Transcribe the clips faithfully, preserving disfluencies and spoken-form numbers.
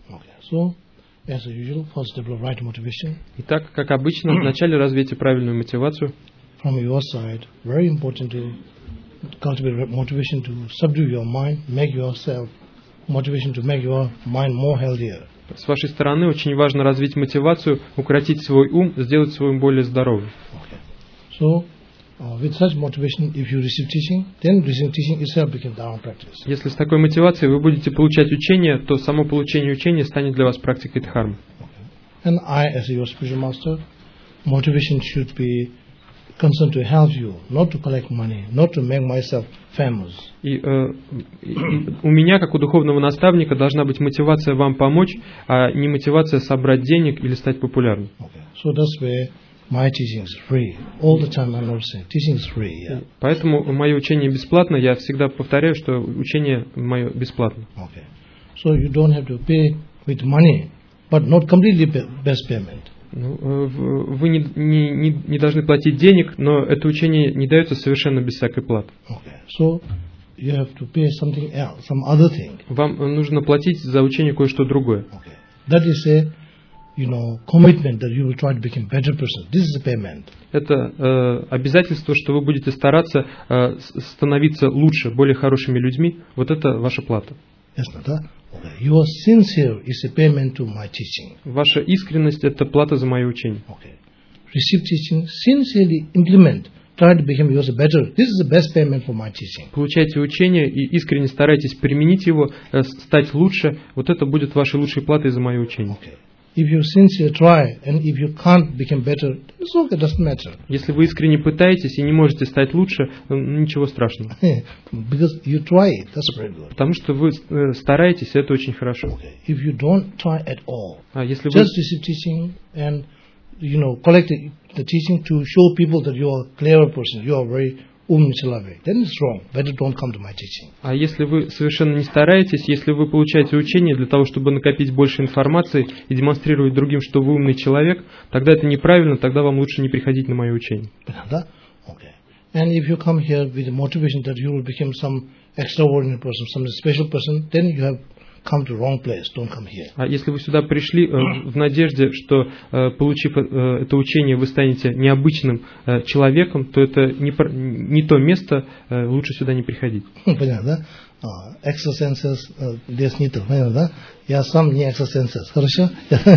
Okay. So, as usual, first develop right motivation. Итак, как обычно, вначале развейте правильную мотивацию. From your side, very important to cultivate motivation to subdue your mind, make yourself motivation to make your mind more healthier. С вашей стороны очень важно развить мотивацию, укротить свой ум, сделать свой ум более здоровым. Okay. So, uh, with such motivation, if you receive teaching, then receiving teaching itself become dharma practice. Если с такой мотивацией вы будете получать учение, то само получение учения станет для вас практикой дхармы. Okay. And I, as your spiritual master, motivation should be concerned to help you, not to collect money, not to make myself famous. И, э, и у меня, как у духовного наставника, должна быть мотивация вам помочь, а не мотивация собрать денег или стать популярным. Okay. So that's why my teaching is free. All the time I'm not saying teaching is free. Yeah? Поэтому мое учение бесплатно. Я всегда повторяю, что учение мое бесплатно. Okay. So you don't have to pay with money, but not completely best payment. Ну, вы не, не, не, не должны платить денег, но это учение не дается совершенно без всякой платы. Okay. So you have to pay something else, some other thing. Вам нужно платить за учение кое-что другое. Okay. That is a, you know, commitment that you will try to become better person. This is a payment. Это э, обязательство, что вы будете стараться э, становиться лучше, более хорошими людьми. Вот это ваша плата. Yes, да? Okay. Your sincere is a payment to my teaching. Ваша искренность – это плата за мое учение. Okay. Receive teaching, sincerely implement, try to become yours better. This is the best payment for my teaching. Получайте учение и искренне старайтесь применить его, э, стать лучше. Вот это будет вашей лучшей платой за мое учение. Okay. If you sincerely try and if you can't become better, it's okay, doesn't matter. Если вы искренне пытаетесь и не можете стать лучше, ничего страшного. Because you try it, that's very good. Потому что вы стараетесь, это очень хорошо. Okay. If you don't try at all, а если just вы... receive teaching and you know collect the, the teaching to show people that you are a clever person, you are very умный человек, then it's wrong. Better don't come to my teaching. А если вы совершенно не стараетесь, если вы получаете учение для того, чтобы накопить больше информации и демонстрировать другим, что вы умный человек, тогда это неправильно, тогда вам лучше не приходить на мое учение. Да? Okay. And if you come here with the motivation that you will become some extraordinary person, some special person, then you have come to wrong place. Don't come here. А если вы сюда пришли э, в надежде, что э, получив э, это учение, вы станете необычным э, человеком, то это не, не то место, э, лучше сюда не приходить. Понятно, да? Extrasенses здесь нету, понятно, да? Я сам не extrasенses, хорошо?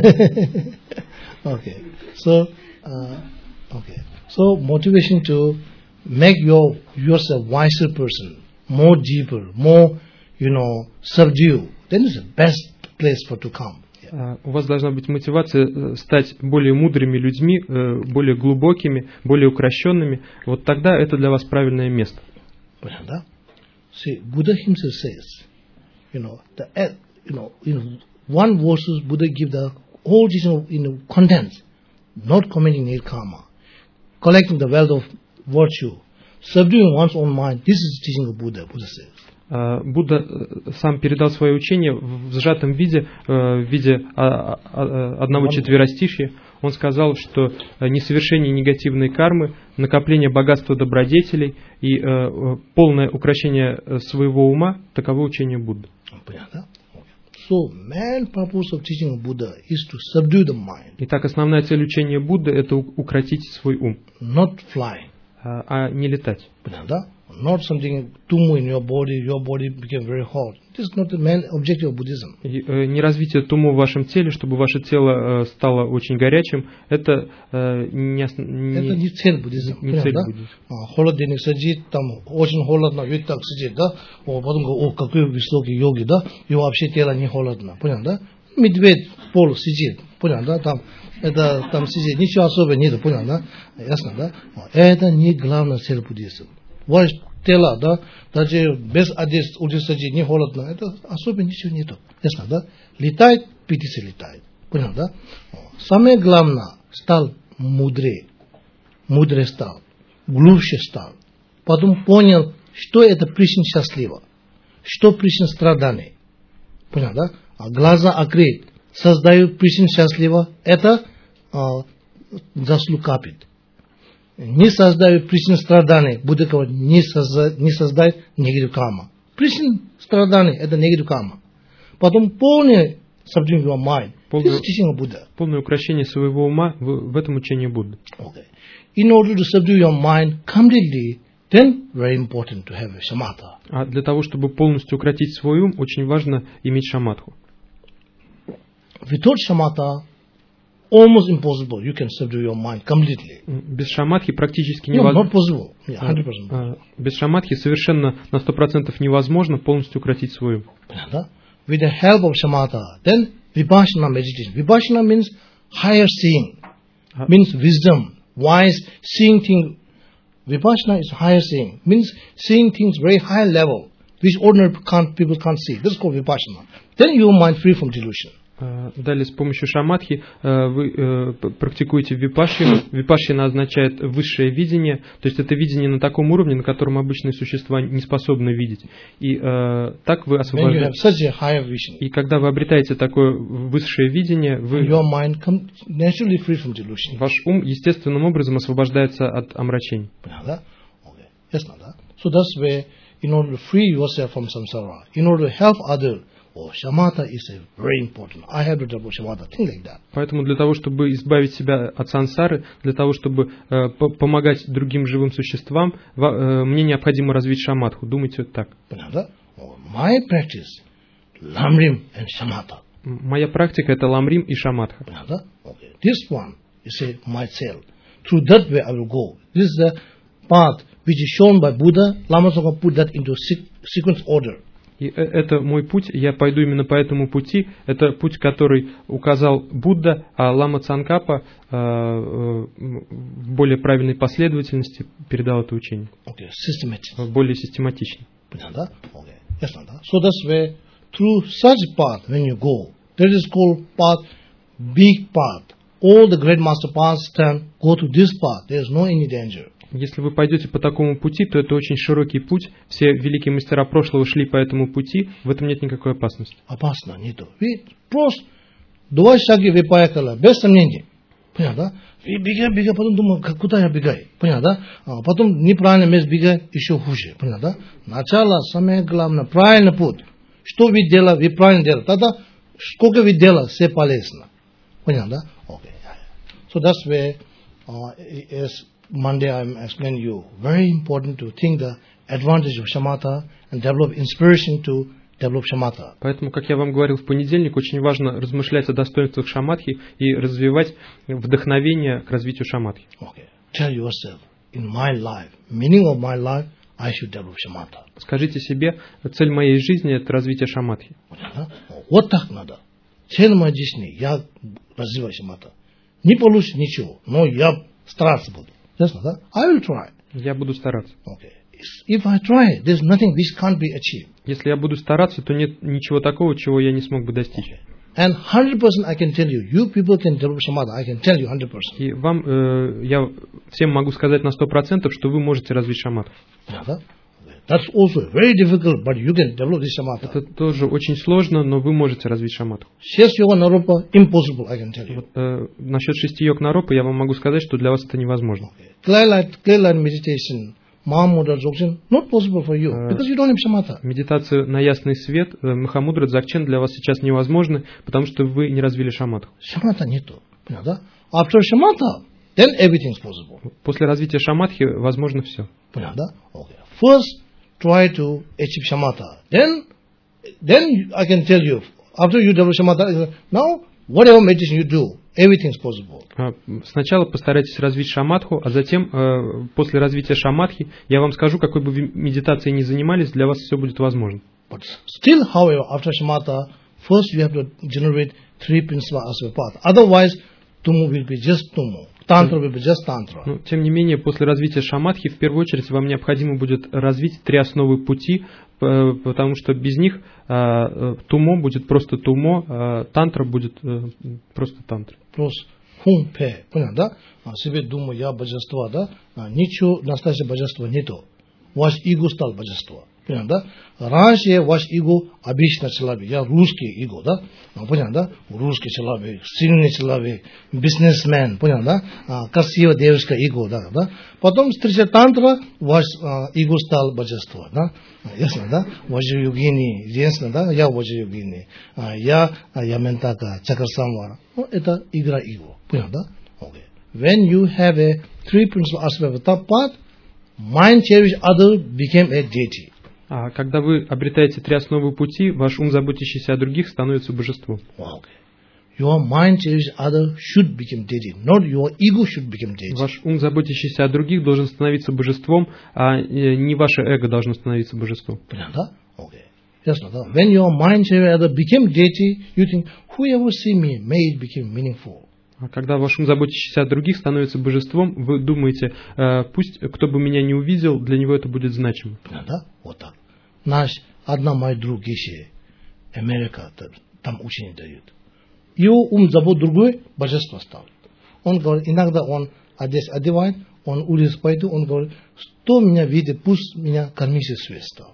Okay. So, uh, okay. So motivation to make your yourself wiser person, more deeper, more, you know, subdue. Then it's the best place for to come. Yeah. У вас должна быть мотивация стать более мудрыми людьми, более глубокими, более укращенными. Вот тогда это для вас правильное место. Понятно? See, Buddha himself says, you know, the, you know, in one verse Buddha give the whole teaching in you know, contents, not committing need karma, collecting the wealth of virtue, subduing one's own mind. This is the teaching of Buddha. Buddha says. Будда сам передал свое учение в сжатом виде, в виде одного четверостишья. Он сказал, что несовершение негативной кармы, накопление богатства добродетелей и полное укрощение своего ума – таково учение Будды. So, main purpose of teaching of Buddha is to subdue the mind. Итак, основная цель учения Будды – это укротить свой ум, not fly, а не летать. Not something tumu in your body, your body became very hot. This is not the main objective of Buddhism. Не развитие туму в вашем теле, чтобы ваше тело стало очень горячим, это не, не, это не цель буддизма. Не цель буддизма. Холодильник сидит, там очень холодно, ведь так сидит, да? О, потом, о, какой высокий йоги, да? И вообще тело не холодно, понял, да? Медведь в полу сидит, понял, да? Там, это, там сидит, ничего особенного нет, понял, да? Ясно, да? Это не главная цель буддизма. Ваш тело, да, даже без одежды, удержать не холодно, это особо ничего нету. Ясно, да? Летает, птица летает. Понял, да? Самое главное, стал мудрее. Мудрее стал. Глубже стал. Потом понял, что это причина счастлива. Что причина страданий. Понял, да? А глаза открыть. Создают причину счастлива. Это а, заслуг капит. Не создают причин страданий, Будда говорит, не создает, не создает негатив карма. Причин страданий – это негатив карма. Потом полное subduing your mind. This is teaching of Buddha. Полное укрощение своего ума в, в этом учении Будды. Okay. In order to subdue your mind completely, then very important to have a shamatha. А для того, чтобы полностью укротить свой ум, очень важно иметь шаматху. Without shamatha, almost impossible. You can subdue your mind completely. Без шаматхи практически No, невозможно. not possible. Yeah, one hundred percent. Без шаматхи совершенно на сто процентов невозможно полностью укротить свой ум. With the help of shamatha, then vipassana meditation. Vipassana means higher seeing, means wisdom, wise, seeing things. Vipassana is higher seeing, means seeing things very high level, which ordinary can't, people can't see. This is called vipassana. Then your mind free from delusion. Далее, с помощью шаматхи вы практикуете випашину. Випашина означает высшее видение, то есть это видение на таком уровне, на котором обычные существа не способны видеть. И э, так вы освобождаетесь. И когда вы обретаете такое высшее видение, вы, ваш ум естественным образом освобождается от омрачений. So that's where, in order to free yourself from samsara, in order to help others, oh, shamatha is a very important. I have to develop shamatha, things like that. Поэтому для того, чтобы избавить себя от сансары, для того, чтобы э, помогать другим живым существам, э, мне необходимо развить шаматху. Думайте вот так. My practice, lamrim and shamatha. Моя практика это ламрим и шаматха. Okay. This one is a myself. Through that way I will go. This is the path which is shown by Buddha. Lama Tsongkhapa put that into sequence order. И это мой путь, я пойду именно по этому пути. Это путь, который указал Будда, а Лама Цангкапа э, э, в более правильной последовательности передал это учение. Okay, более систематично. Okay. Yes, so that's where through such path when you go, that is called path, big path. All the great master paths turn, go to this path. There is no any danger. Если вы пойдете по такому пути, то это очень широкий путь. Все великие мастера прошлого шли по этому пути. В этом нет никакой опасности. Опасно нету. Вы просто два шага выпаякала, без сомнений. Понятно? И бегай, бегай, потом думаю, куда я бегаю. Понятно? А потом неправильно место бегай, еще хуже. Понятно? Начало, самое главное, правильный путь. Что вы делаете, вы правильно делаете. Тогда сколько вы делаете, все полезно. Понятно? Okay. So that's where uh, is Monday I am explaining you, very important to think the advantage of shamatha and develop inspiration to develop shamatha. Поэтому, как я вам говорил в понедельник, очень важно размышлять о достоинствах шаматхи и развивать вдохновение к развитию шаматхи. Okay. Tell yourself, in my life, meaning of my life, I should develop shamatha. Скажите себе, цель моей жизни это развитие шаматхи. Вот так надо. Цель моей жизни, я развиваю шаматха. Не получится ничего, но я стараться буду. Yes, no, I will try. Я буду стараться. Okay. If I try, there's nothing which can't be achieved. Если я буду стараться, то нет ничего такого, чего я не смог бы достичь. Okay. And one hundred percent I can tell you, you people can develop shamatha. I can tell you one hundred percent. И вам, э, я всем могу сказать на сто процентов, что вы можете развить шаматху. Yeah, that's also very difficult, but you can develop this shamatha. Это тоже очень сложно, но вы можете развить шаматху. Шесть йога наропа impossible, I can tell you. Вот, э, насчет шести йог наропа я вам могу сказать, что для вас это невозможно. Clear light, clear light meditation, Mahamudra Dzogchen, not possible for you, because you don't have shamatha. Медитация на ясный свет, Махамудра Дзогchen для вас сейчас невозможно, потому что вы не развили шаматху. Shamatha нету, понятно? After shamatha, then everything is possible. После развития шаматхи возможно все. Понятно? Okay. First, try to achieve shamatha. Then, then I can tell you, after you develop shamatha, now whatever meditation you do, everything is possible. Сначала постарайтесь развить шаматху, а затем, э, после развития шаматхи, я вам скажу, какой бы вы медитацией ни занимались, для вас все будет возможно. But still, however, after shamatha, first you have to generate three principal as a path. Otherwise, tumu will be just tumu. Тантра will be just tantra. Но, тем не менее, после развития шаматхи, в первую очередь, вам необходимо будет развить три основы пути, потому что без них э, тумо будет просто тумо, э, тантра будет э, просто тантра. Просто хум-пе, понятно, да? Себе думаю, я божество, да? Ничего настоящего божества нету. Ваш эго стал божество. Понятно, да? Раньше ваш эго обычно человек, я русский эго, да? Понятно, да? Русский человек, сильный человек, бизнесмен, понятно, да? Красивая девушка эго, да, да? Потом встреча тантра, ваш эго стал божество, да? Ясно, да? Ваджа-йогини, единственное, да? Я Ваджа-йогини, я Яментака, Чакрасамвара. Это игра эго, понятно, да? Okay. When you have a three principal aspect of top part, mind cherish other became a deity. А когда вы обретаете три основы пути, ваш ум, заботящийся о других, становится божеством. Okay. Your mind cherish other should become deity, not your ego should become deity. Ваш ум, заботящийся о других, должен становиться божеством, а не ваше эго должно становиться божеством. Понятно? Okay. Ясно, да? When your mind cherish other became deity, you think, whoever see me, may it become meaningful. А когда ваш ум, заботящийся о других, становится божеством, вы думаете, пусть кто бы меня не увидел, для него это будет значимо. Понятно? Вот так. Наш одна мой друг еще, Америка, там учение дают. Его ум забот другой, божество стал. Он говорит, иногда он одежду одевает, он улиц пойду, он говорит, что меня видит, пусть меня кармический свет стал.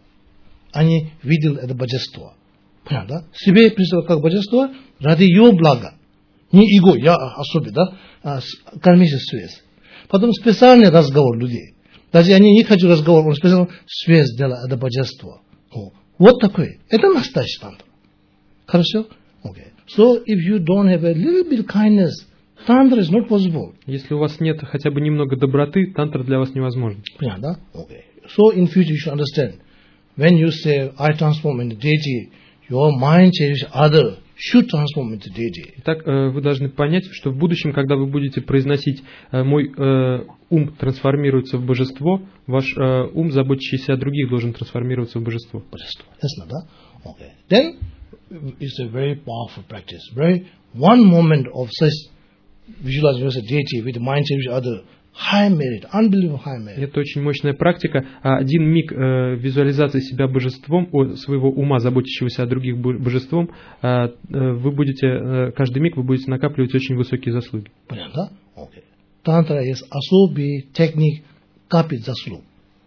Они видели это божество. Понятно, да? Себе представил как божество ради его блага. Не эго, я особенно, да, а кармический свет. Потом специальный разговор людей. Даже они не хотят разговор, он специально свет сделал, это божество. О, вот такой. Это настоящий тантра. Хорошо? Okay. So, if you don't have a little bit kindness, tantra is not possible. Если у вас нет хотя бы немного доброты, тантра для вас невозможно. Понятно? Okay. So, in future you should understand, when you say, I transform into deity, your mind changes other. Should transform into deity. Итак, вы должны понять, что в будущем, когда вы будете произносить «мой э, ум трансформируется в божество», ваш э, ум, заботящийся о других, должен трансформироваться в божество. Божество. Ясно, да? Okay. Then, it's a very powerful practice. Very, one moment of such visualization as a deity with the mind change other, high merit, unbelievable high merit. Это очень мощная практика. Один миг э, визуализации себя божеством, о, своего ума, заботящегося о других божеством, э, э, вы будете, э, каждый миг вы будете накапливать очень высокие заслуги. Понятно? Окей. Тантра есть особый техник капить заслуг.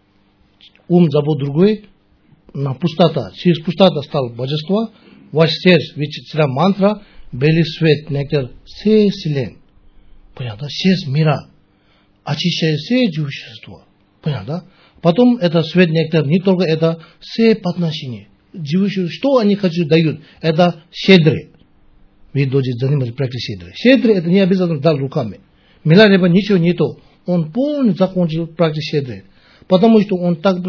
Ум забот другой, на пустота. Через пустота стал божество, ваш сердце, вычитая мантра, бели свет, нектар, все вселенной. Понятно? Сердце мира. Очищает все живущество. Понятно? Потом это свет нектар, не только это, все по отношению. Живущие, что они хотят дают, это щедрые. Вы должны заниматься практикой щедрые. Щедрые это не обязательно дал руками. Милареба ничего не то. Он полностью закончил практику щедрые. Потому что он так...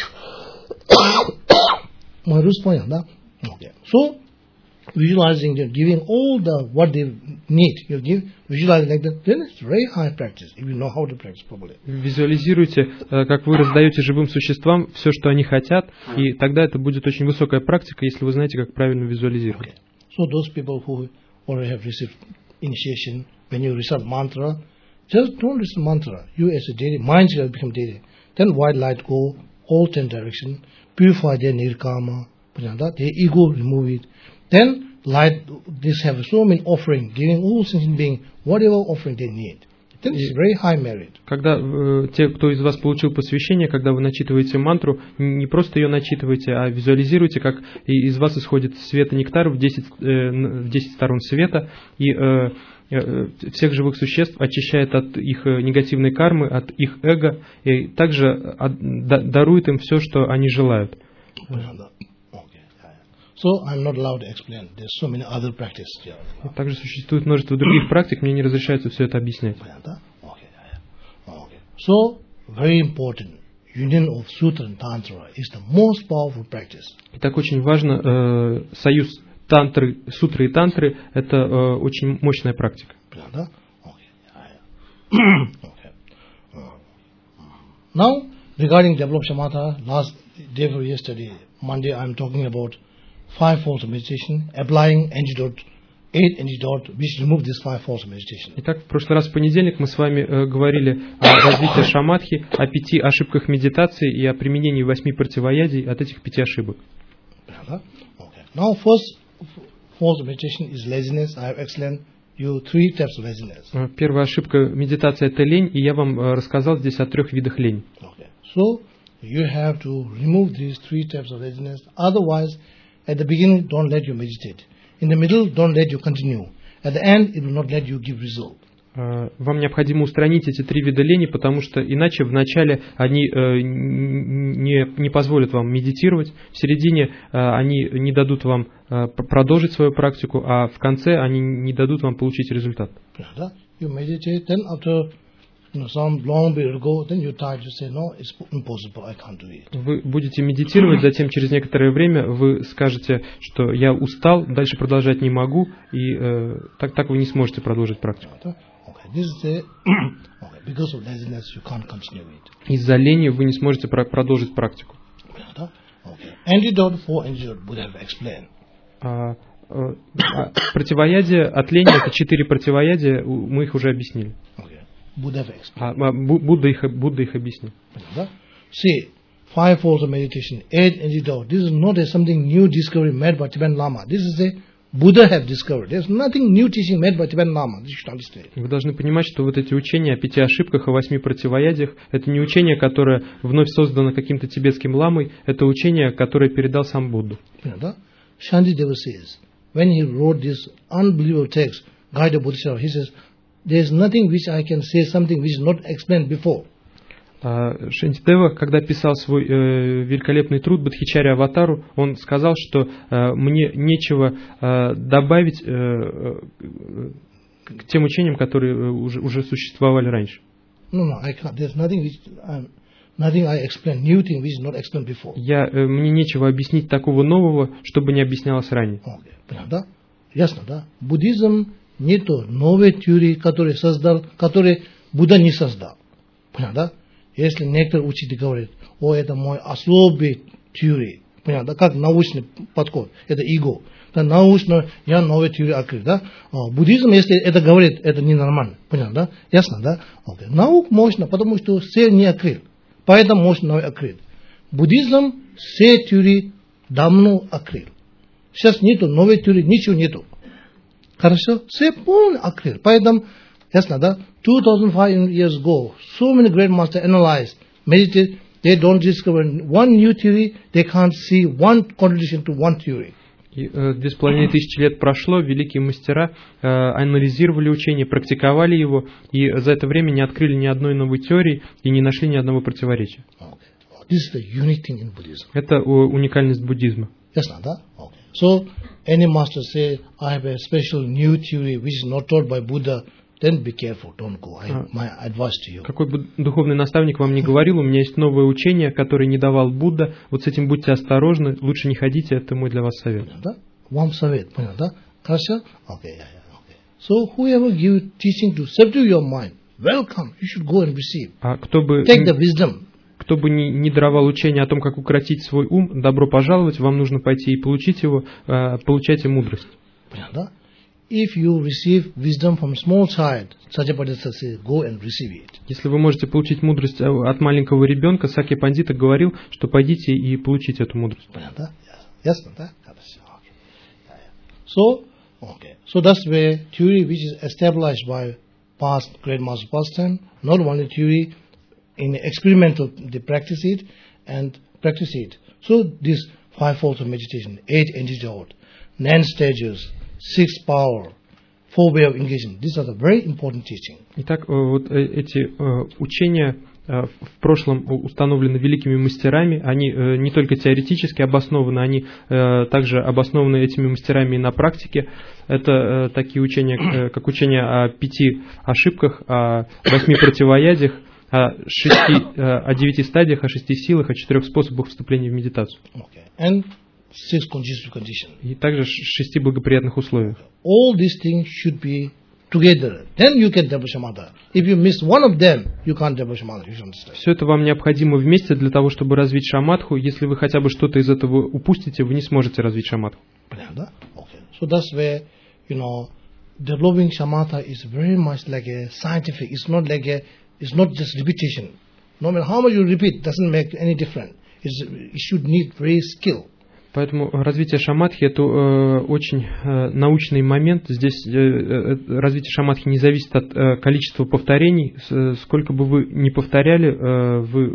Мой рус понял, да? Okay. So, visualizing, giving all the what they need, you give visualizing like that, then it's very high practice if you know how to practice properly. Визуализируйте, как вы раздаете живым существам все, что они хотят, и тогда это будет очень высокая практика, если вы знаете, как правильно визуализировать. Okay. So those people who already have received initiation, when you recite mantra, just don't recite mantra. You as a deity, mind will become deity. Then white light go all ten direction, purify their nirkama, their ego remove it. Then light, this have so many offering, giving all sentient beings whatever offering they need. Then it's very high merit. Когда э, те, кто из вас получил посвящение, когда вы начитываете мантру, не просто ее начитывайте, а визуализируйте, как из вас исходит свет и нектар в десять, э, в десять сторон света, и э, э, всех живых существ очищает от их негативной кармы, от их эго, и также от, да, дарует им все, что они желают. So I'm not allowed to explain. There's so many other practices here. Также существует множество других практик, мне не разрешается все это объяснять. So very important. Union of Sutra and Tantra is the most powerful practice. Итак, очень важно, э, союз тантры, сутры и тантры – это э, очень мощная практика. Now, regarding development shamatha, last day for yesterday, Monday, I'm talking about five forms of meditation, applying antidote, eight antidote, which remove these five forms of meditation. Итак, в прошлый раз в понедельник мы с вами э, говорили о развитии шаматхи, о пяти ошибках медитации и о применении восьми противоядий от этих пяти ошибок. Okay. Now, first form of meditation is laziness. I have explained you three types of laziness. Первая ошибка медитации – это лень, и я вам рассказал здесь о трех видах лени. Okay. So, You have to remove these three types of laziness. Otherwise, at the beginning, don't let you meditate. In the middle, don't let you continue. At the end, it will not let you give result. Вам необходимо устранить эти три вида лени, потому что иначе вначале они э, не, не позволят вам медитировать, в середине э, они не дадут вам э, продолжить свою практику, а в конце они не дадут вам получить результат. You meditate, then after you know, some long period ago, then you try to say, no, it's impossible, I can't do it. Вы будете медитировать, затем через некоторое время вы скажете, что я устал, дальше продолжать не могу, и э, так, так вы не сможете продолжить практику. Из-за лени вы не сможете продолжить практику. А, а, противоядие от лени, это четыре противоядия, мы их уже объяснили. А, Будда, их, Будда их объяснил. See, five folds of meditation, eight antidote. This is not a something new discovery made by Tibetan Lama. This is a Buddha have discovered. There's nothing new teaching made by Tibetan Lama. This you should understand. Вы должны понимать, что вот эти учения о пяти ошибках, о восьми противоядиях, это не учение, которое вновь создано каким-то тибетским ламой, это учение, которое передал сам Будда. Shantideva says, when he wrote this unbelievable text, Guide of Bodhisattva, he says, there's nothing which I can say, something which is not explained before. Шантидева, когда писал свой э, великолепный труд Бодхичарья Аватару, он сказал, что э, мне нечего э, добавить э, э, к тем учениям, которые э, уже, уже существовали раньше. No, no, I can't. There's nothing which, um, nothing I explain, new thing which is not explained before. Я, э, мне нечего объяснить такого нового, чтобы не объяснялось ранее. Okay. Понятно, да? Ясно, да? Буддизм не то новые теории, которые создал, которые Будда не создал. Понятно, да? Если некоторые учитель говорит, о, это мой особый теория, понятно, как научный подход, это эго, да, научно, я новую теорию открыл, да, о, буддизм, если это говорит, это ненормально, понятно, да, ясно, да, okay. Наука мощно, потому что все не открыл, поэтому мощно новый открыл. Буддизм все теории давно открыл, сейчас нету новой теории, ничего нету, хорошо, все полный открыл, поэтому ясно, да? two thousand five hundred years ago, so many great masters analyzed, meditated, they don't discover one new theory, they can't see one contradiction to one theory. Две с половиной тысячи лет прошло, великие мастера э, анализировали учение, практиковали его, и за это время не открыли ни одной новой теории и не нашли ни одного противоречия. Okay. This is the unique thing in Buddhism. Это уникальность буддизма. Ясно, да? Okay. So, any master say, I have a special new theory which is not taught by Buddha, then be careful, don't go. I, my advice to you. Какой бы духовный наставник вам не говорил, у меня есть новое учение, которое не давал Будда, вот с этим будьте осторожны, лучше не ходите, это мой для вас совет. Понятно? Вам совет, понятно? Хорошо? Okay, yeah, yeah, okay. So whoever give teaching to subdue your mind, welcome, you should go and receive. А кто бы, Take the wisdom. Кто бы не, не даровал учение о том, как укротить свой ум, добро пожаловать, вам нужно пойти и получить его, получайте мудрость. Понятно? If you receive wisdom from small child, Sakyapandita says, go and receive it. Если вы можете получить мудрость от маленького ребенка, Сакья Пандита говорил, что пойдите и получите эту мудрость. Понятно? Ясно, да? So, okay. So that's where theory which is established by past great master past time, not only theory, in experimental they practice it and practice it. So these five folds of meditation, eight antidote, nine stages, six power, four way of engagement. These are the very important teaching. Итак, вот эти учения в прошлом установлены великими мастерами. Они не только теоретически обоснованы, они также обоснованы этими мастерами и на практике. Это такие учения, как учение о пяти ошибках, о восьми противоядиях, о, шести, о девяти стадиях, о шести силах, о четырех способах вступления в медитацию. Okay. And six conducive conditions. И также шести благоприятных условиях. All these things should be together. Then you can develop samatha. If you miss one of them, you can't develop samatha. You should understand. Все это вам необходимо вместе для того, чтобы развить шаматху. Если вы хотя бы что-то из этого упустите, вы не сможете развить шаматху. Okay. So that's where, you know, developing samatha is very much like a scientific. It's not like a, it's not just repetition. No matter how much you repeat, doesn't make any difference. It's, it should need very skill. Поэтому развитие шаматхи – это э, очень э, научный момент. Здесь э, э, развитие шаматхи не зависит от э, количества повторений. С, сколько бы вы ни повторяли, э, вы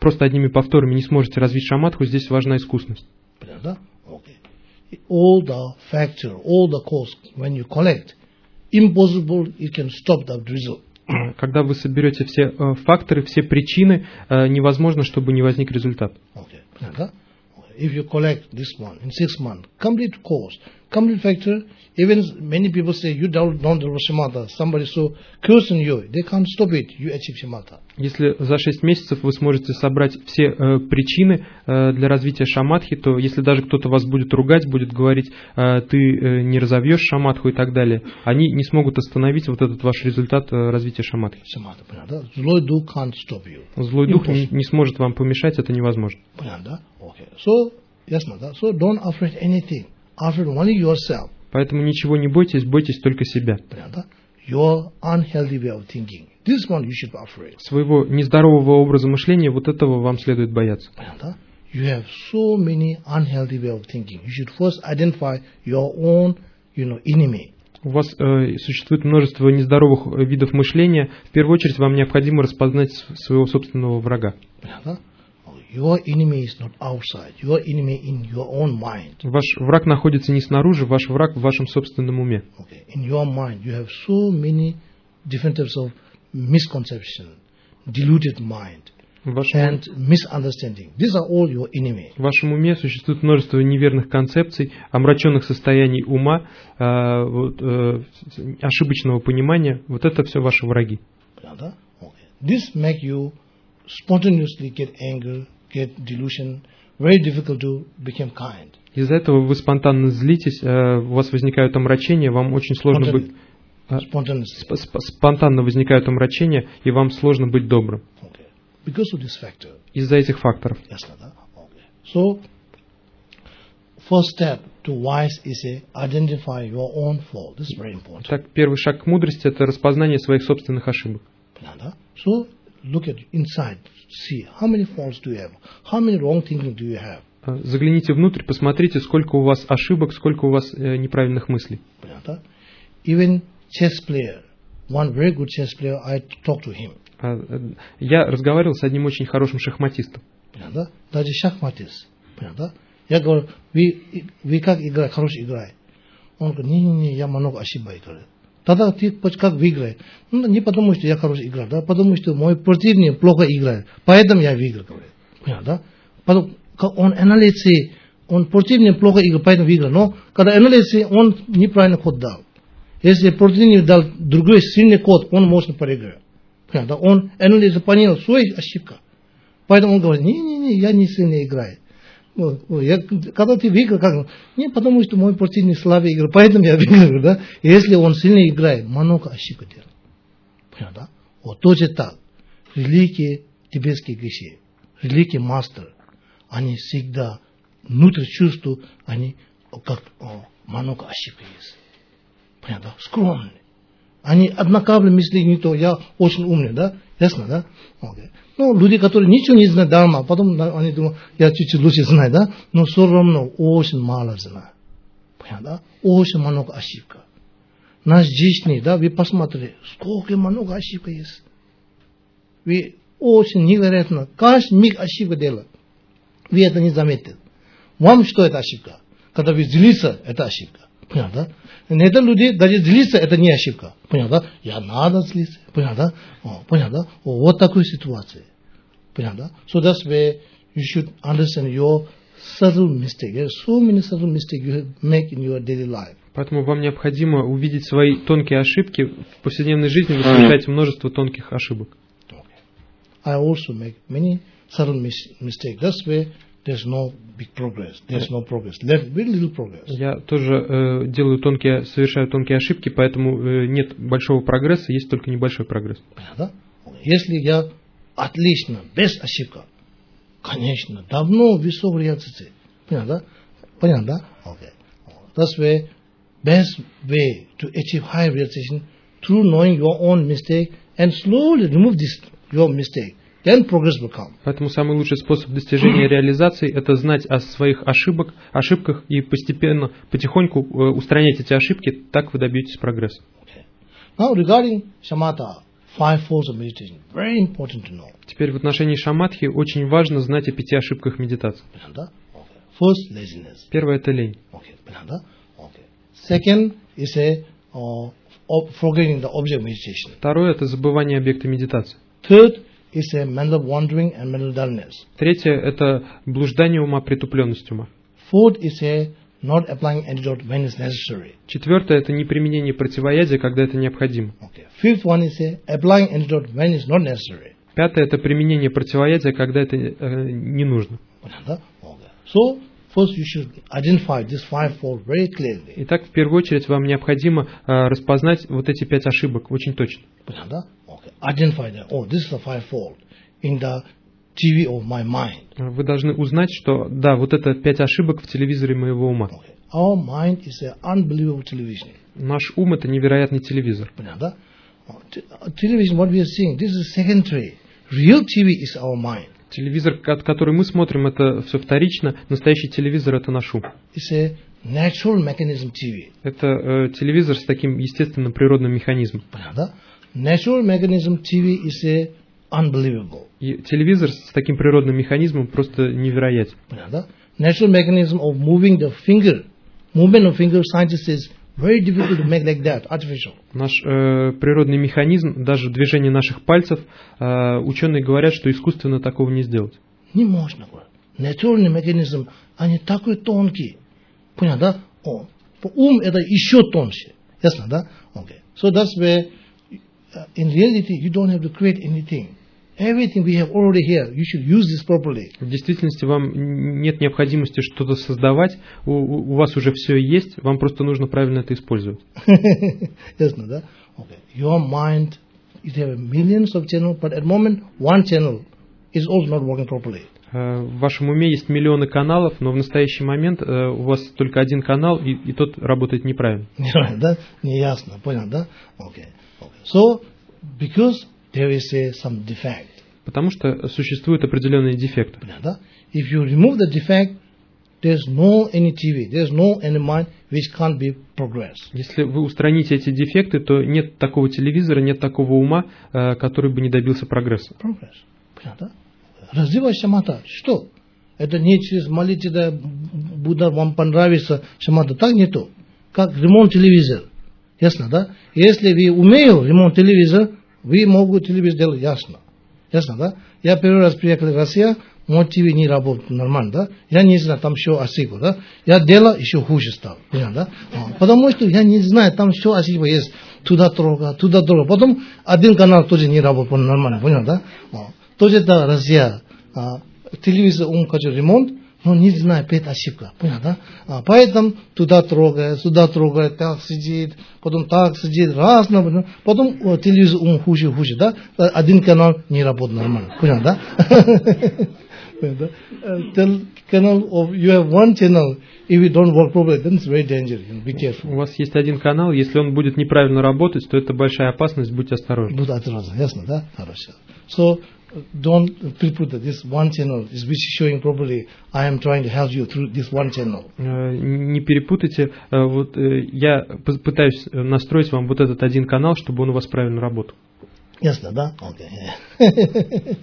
просто одними повторами не сможете развить шаматху, здесь важна искусность. Понятно? Okay. All the factor, all the cause, when you collect, impossible you can stop the result. Когда вы соберете все э, факторы, все причины, э, невозможно, чтобы не возник результат. Okay. Понятно? If you collect this one in six months, complete cause, complete factor, even many people say you don't, don't develop shamatha, somebody so cursing you, they can't stop it, you achieve shamatha. Если за шесть месяцев вы сможете собрать все э, причины э, для развития шаматхи, то если даже кто-то вас будет ругать, будет говорить, э, ты э, не разовьешь шаматху и так далее, они не смогут остановить вот этот ваш результат э, развития шаматхи. Shamatha, понятно? Злой дух can't stop you. Злой дух не, не сможет вам помешать, это невозможно. Понятно? Okay. So, yes, mother. So don't afraid anything. Afraid only yourself. Поэтому ничего не бойтесь, бойтесь только себя. Понятно? Your unhealthy way of thinking. This one you should be afraid. Своего нездорового образа мышления, вот этого вам следует бояться. Понятно? You have so many unhealthy way of thinking. You should first identify your own, you know, enemy. У вас э, существует множество нездоровых видов мышления. В первую очередь вам необходимо распознать своего собственного врага. Понятно? Your enemy is not outside. Your enemy in your own mind. Ваш враг находится не снаружи, ваш враг в вашем собственном уме. Okay. In your mind, you have so many different types of misconception, deluded mind, вашем, and misunderstanding. These are all your enemy. В вашем уме существует множество неверных концепций, омраченных состояний ума, э, вот, э, ошибочного понимания. Вот это все ваши враги. Okay. This make you spontaneously get anger, get delusion, very difficult to become kind. Из-за этого вы спонтанно злитесь, у вас возникают омрачения, вам очень сложно быть... Сп- спонтанно возникают омрачения, и вам сложно быть добрым. Okay. Because of this factor. Из-за этих факторов. Yes, okay. So, first step to wise is a identify your own fault. This is very important. Так, первый шаг к мудрости – это распознание своих собственных ошибок. So, look at inside, see how many faults do you have, how many wrong thinking do you have. Загляните внутрь, посмотрите, сколько у вас ошибок, сколько у вас э, неправильных мыслей. Even chess player, one very good chess player, I talked to him. Я разговаривал с одним очень хорошим шахматистом. Даже шахматист. Я говорю, вы, вы как играете, хорошо играете. Он говорит, не-не-не, я много ошибок играю. Тогда ты как выиграешь? Ну, не потому, что я хороший играю, да, потому что мой противник плохо играет. Поэтому я выиграл. Да? Потом, он анализирует, он противник плохо играет, поэтому выиграл. Но когда анализирует, он неправильно ход дал. Если противник дал другой сильный ход, он может проиграть. Да? Он анализирует, понял свою ошибку. Поэтому он говорит, не-не-не, я не сильно играю. Я, когда ты выиграл, как? Не потому, что мой противник слабый играет, поэтому я выиграл, да? Если он сильно играет, много ошибок делает. Понятно? Вот тоже так. Великие тибетские греши, великие мастеры, они всегда внутри чувствуют, они как о, много ошибок есть. Понятно? Скромные. Они однократно мысли не то, я очень умный, да? Ясно, да? Okay. Ну, люди, которые ничего не знают, да, а потом они думают, я чуть-чуть лучше знаю, да? Но все равно очень мало знаю. Понятно, да? Очень много ошибок. Наш жизнь, да, вы посмотрите, сколько много ошибок есть. Вы очень невероятно, каждый миг ошибка делают. Вы это не заметили. Вам что это ошибка? Когда вы злится, это ошибка. Понятно, да? Некоторые люди даже злиться, это не ошибка. Понятно, да? Я надо злиться. Понятно, да? О, понятно, да? О, вот такой ситуации. Понятно, да? So that's where you should understand your subtle mistake. There are so many subtle mistakes you make in your daily life. Поэтому вам необходимо увидеть свои тонкие ошибки. В повседневной жизни вы совершаете множество тонких ошибок. Okay. I also make many subtle mistakes. That's where there's no big progress. There's no progress. Very little progress. Я тоже э, делаю тонкие, совершаю тонкие ошибки, поэтому э, нет большого прогресса, есть только небольшой прогресс. Понятно? Если я отлично, без ошибок, конечно, давно высокой реакции. Понятно? Понятно, да? Okay. That's why best way to achieve high realization through knowing your own mistake and slowly remove this your mistake. Then progress will come. Поэтому самый лучший способ достижения реализации – это знать о своих ошибок, ошибках и постепенно, потихоньку устранять эти ошибки, так вы добьетесь прогресса. Okay. Now regarding shamatha, five folds of meditation. Very important to know. Теперь в отношении шаматхи очень важно знать о пяти ошибках медитации. Okay. First, laziness. Первое – это лень. Okay. Okay. Second is a uh, forgetting the object meditation. Второе – это забывание объекта медитации. Third is a mental wandering and mental dullness. Третье – это блуждание ума, притупленность ума. Fourth is a not applying antidote when it's necessary. Четвертое – это неприменение противоядия, когда это необходимо. Okay. Fifth one is a applying antidote when it's not necessary. Пятое – это применение противоядия, когда это э, не нужно. Okay. So, first you should identify this five fold very clearly. Итак, в первую очередь вам необходимо э, распознать вот эти пять ошибок очень точно. Okay. Identify that. Oh, this is the five fold in the ти ви of my mind. Вы должны узнать, что да, вот это пять ошибок в телевизоре моего ума. Okay. Our mind is an unbelievable television. Наш ум – это невероятный телевизор. Television, what we are seeing, this is secondary. Real ти ви is our mind. Телевизор, который мы смотрим, это все вторично. Настоящий телевизор – это наш ум. It's a natural mechanism ти ви. Это э, телевизор с таким естественным природным механизмом. Natural mechanism ти ви is a unbelievable. И телевизор с таким природным механизмом просто невероятен. Natural mechanism of moving the finger, movement of finger, scientists says very difficult to make like that, artificial. Наш э, природный механизм, даже движение наших пальцев, э, ученые говорят, что искусственно такого не сделать. Не можно. Natural mechanism, они такой тонкий. Понял, да? О, ум это еще тоньше. Ясно, да? Okay. So that's where, uh, in reality, you don't have to create anything. Everything we have already here, you should use this properly. В действительности вам нет необходимости что-то создавать, у, у вас уже все есть, вам просто нужно правильно это использовать. Ясно, да? Okay. Your mind, it have millions of channels, but at the moment one channel is also not working properly. В вашем уме есть миллионы каналов, но в настоящий момент у вас только один канал, и, и тот работает неправильно. Да? Неясно, понял, да? Okay. Okay. So, because there is a, some defect. Потому что существуют определенные дефекты. If you remove the defect, there's no any ти ви, there's no any mind which can't be progressed. Если вы устраните эти дефекты, то нет такого телевизора, нет такого ума, который бы не добился прогресса. Прогресс. Понятно? Развивай шамата. Что? Это не через молитву, да, Будда вам понравится шамата. Так нету. Как ремонт телевизора. Ясно, да? Если вы умеете ремонт телевизора, вы могут телевизор делать ясно. Ясно, да? Я первый раз приехал в Россию, мой ти ви не работает нормально, да? Я не знаю, там все ошибка, да? Я делал, еще хуже стал. Понял, да? А, потому что я не знаю, там все ошибка есть. Туда трогать, туда трогать. Потом один канал тоже не работает нормально, понял, да? А, тоже это Россия. А, телевизор ум хочу ремонт, но не знаю, опять ошибка, понял, да? А, поэтому туда трогает, сюда трогает, так сидит, потом так сидит, раз, потом о, телевизор ум хуже, хуже, да? Один канал не работает нормально, понял, да? Канал, you have one channel, if it don't work properly, then it's very dangerous, be careful. У вас есть один канал, если он будет неправильно работать, то это большая опасность, будьте осторожны. Будьте осторожны, ясно, да? Хорошо. So, don't put that this one channel is which is showing properly. I am trying to help you through this one channel. Не перепутайте. Вот я пытаюсь настроить вам вот этот один канал, чтобы он у вас правильно работал. Ясно, да? Okay.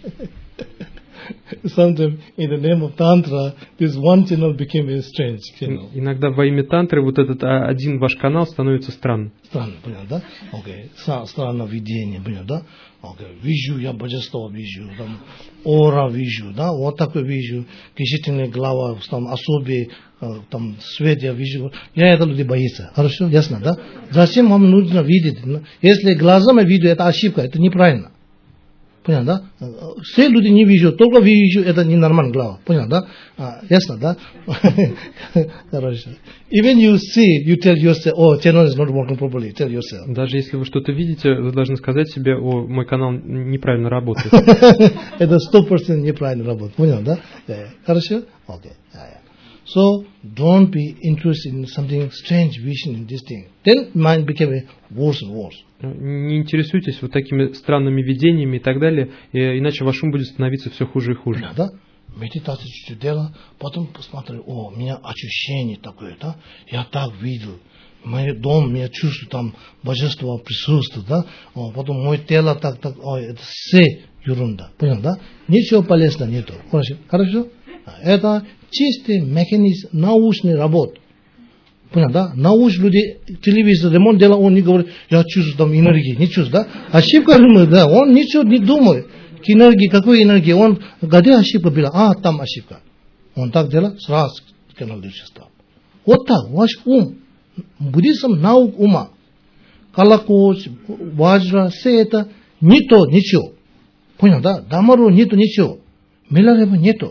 Sometimes in the name of Tantra, this one channel became a strange channel. Иногда во имя тантры вот этот один ваш канал становится странным. Странно, понял, да? Окей. Okay. Странное видение, понял, да? Окей. Okay. Вижу, я божество вижу, там, ора вижу, да? Вот такой вижу, кишечная глава, там, особый, там, свет я вижу. Я это люди боится. Хорошо? Ясно, да? Зачем вам нужно видеть? Если глазами видео, это ошибка, это неправильно. Понял, да? Все люди не видят, только вижу, это ненормальная глава. Понял, да? А, ясно, да? Хорошо. Even you see, you tell yourself, oh, channel is not working properly. Tell yourself. Даже если вы что-то видите, вы должны сказать себе, о, мой канал неправильно работает. Это сто процентов неправильно работает. Понял, да? Хорошо? Окей. So, don't be interested in something strange vision in this thing. Then mind became worse and worse. Не интересуйтесь вот такими странными видениями и так далее, иначе ваш ум будет становиться все хуже и хуже. Да? медитацию чуть-чуть делал, потом посмотрел, о, у меня ощущение такое, да, я так видел, мой дом, я чувствую там божество присутствует, да, о, потом мое тело так, так, о, это все ерунда, понял, да, ничего полезного нету, хорошо, хорошо? Это чистый механизм научной работы. Понял, да? Науч люди, телевизор, ремонт делал, он не говорит, я чувствую там энергии, не чувствую, да? Ошибка, да, он ничего не думает. К энергии, какой энергии, он, где ошибка была, а, там ошибка. Он так делал, сразу канал стал. Вот так, ваш ум, буддизм наук ума. Калакоч, ваджра, все это, не то, ничего. Понял, да? Дамару нету ничего. Милареба нету.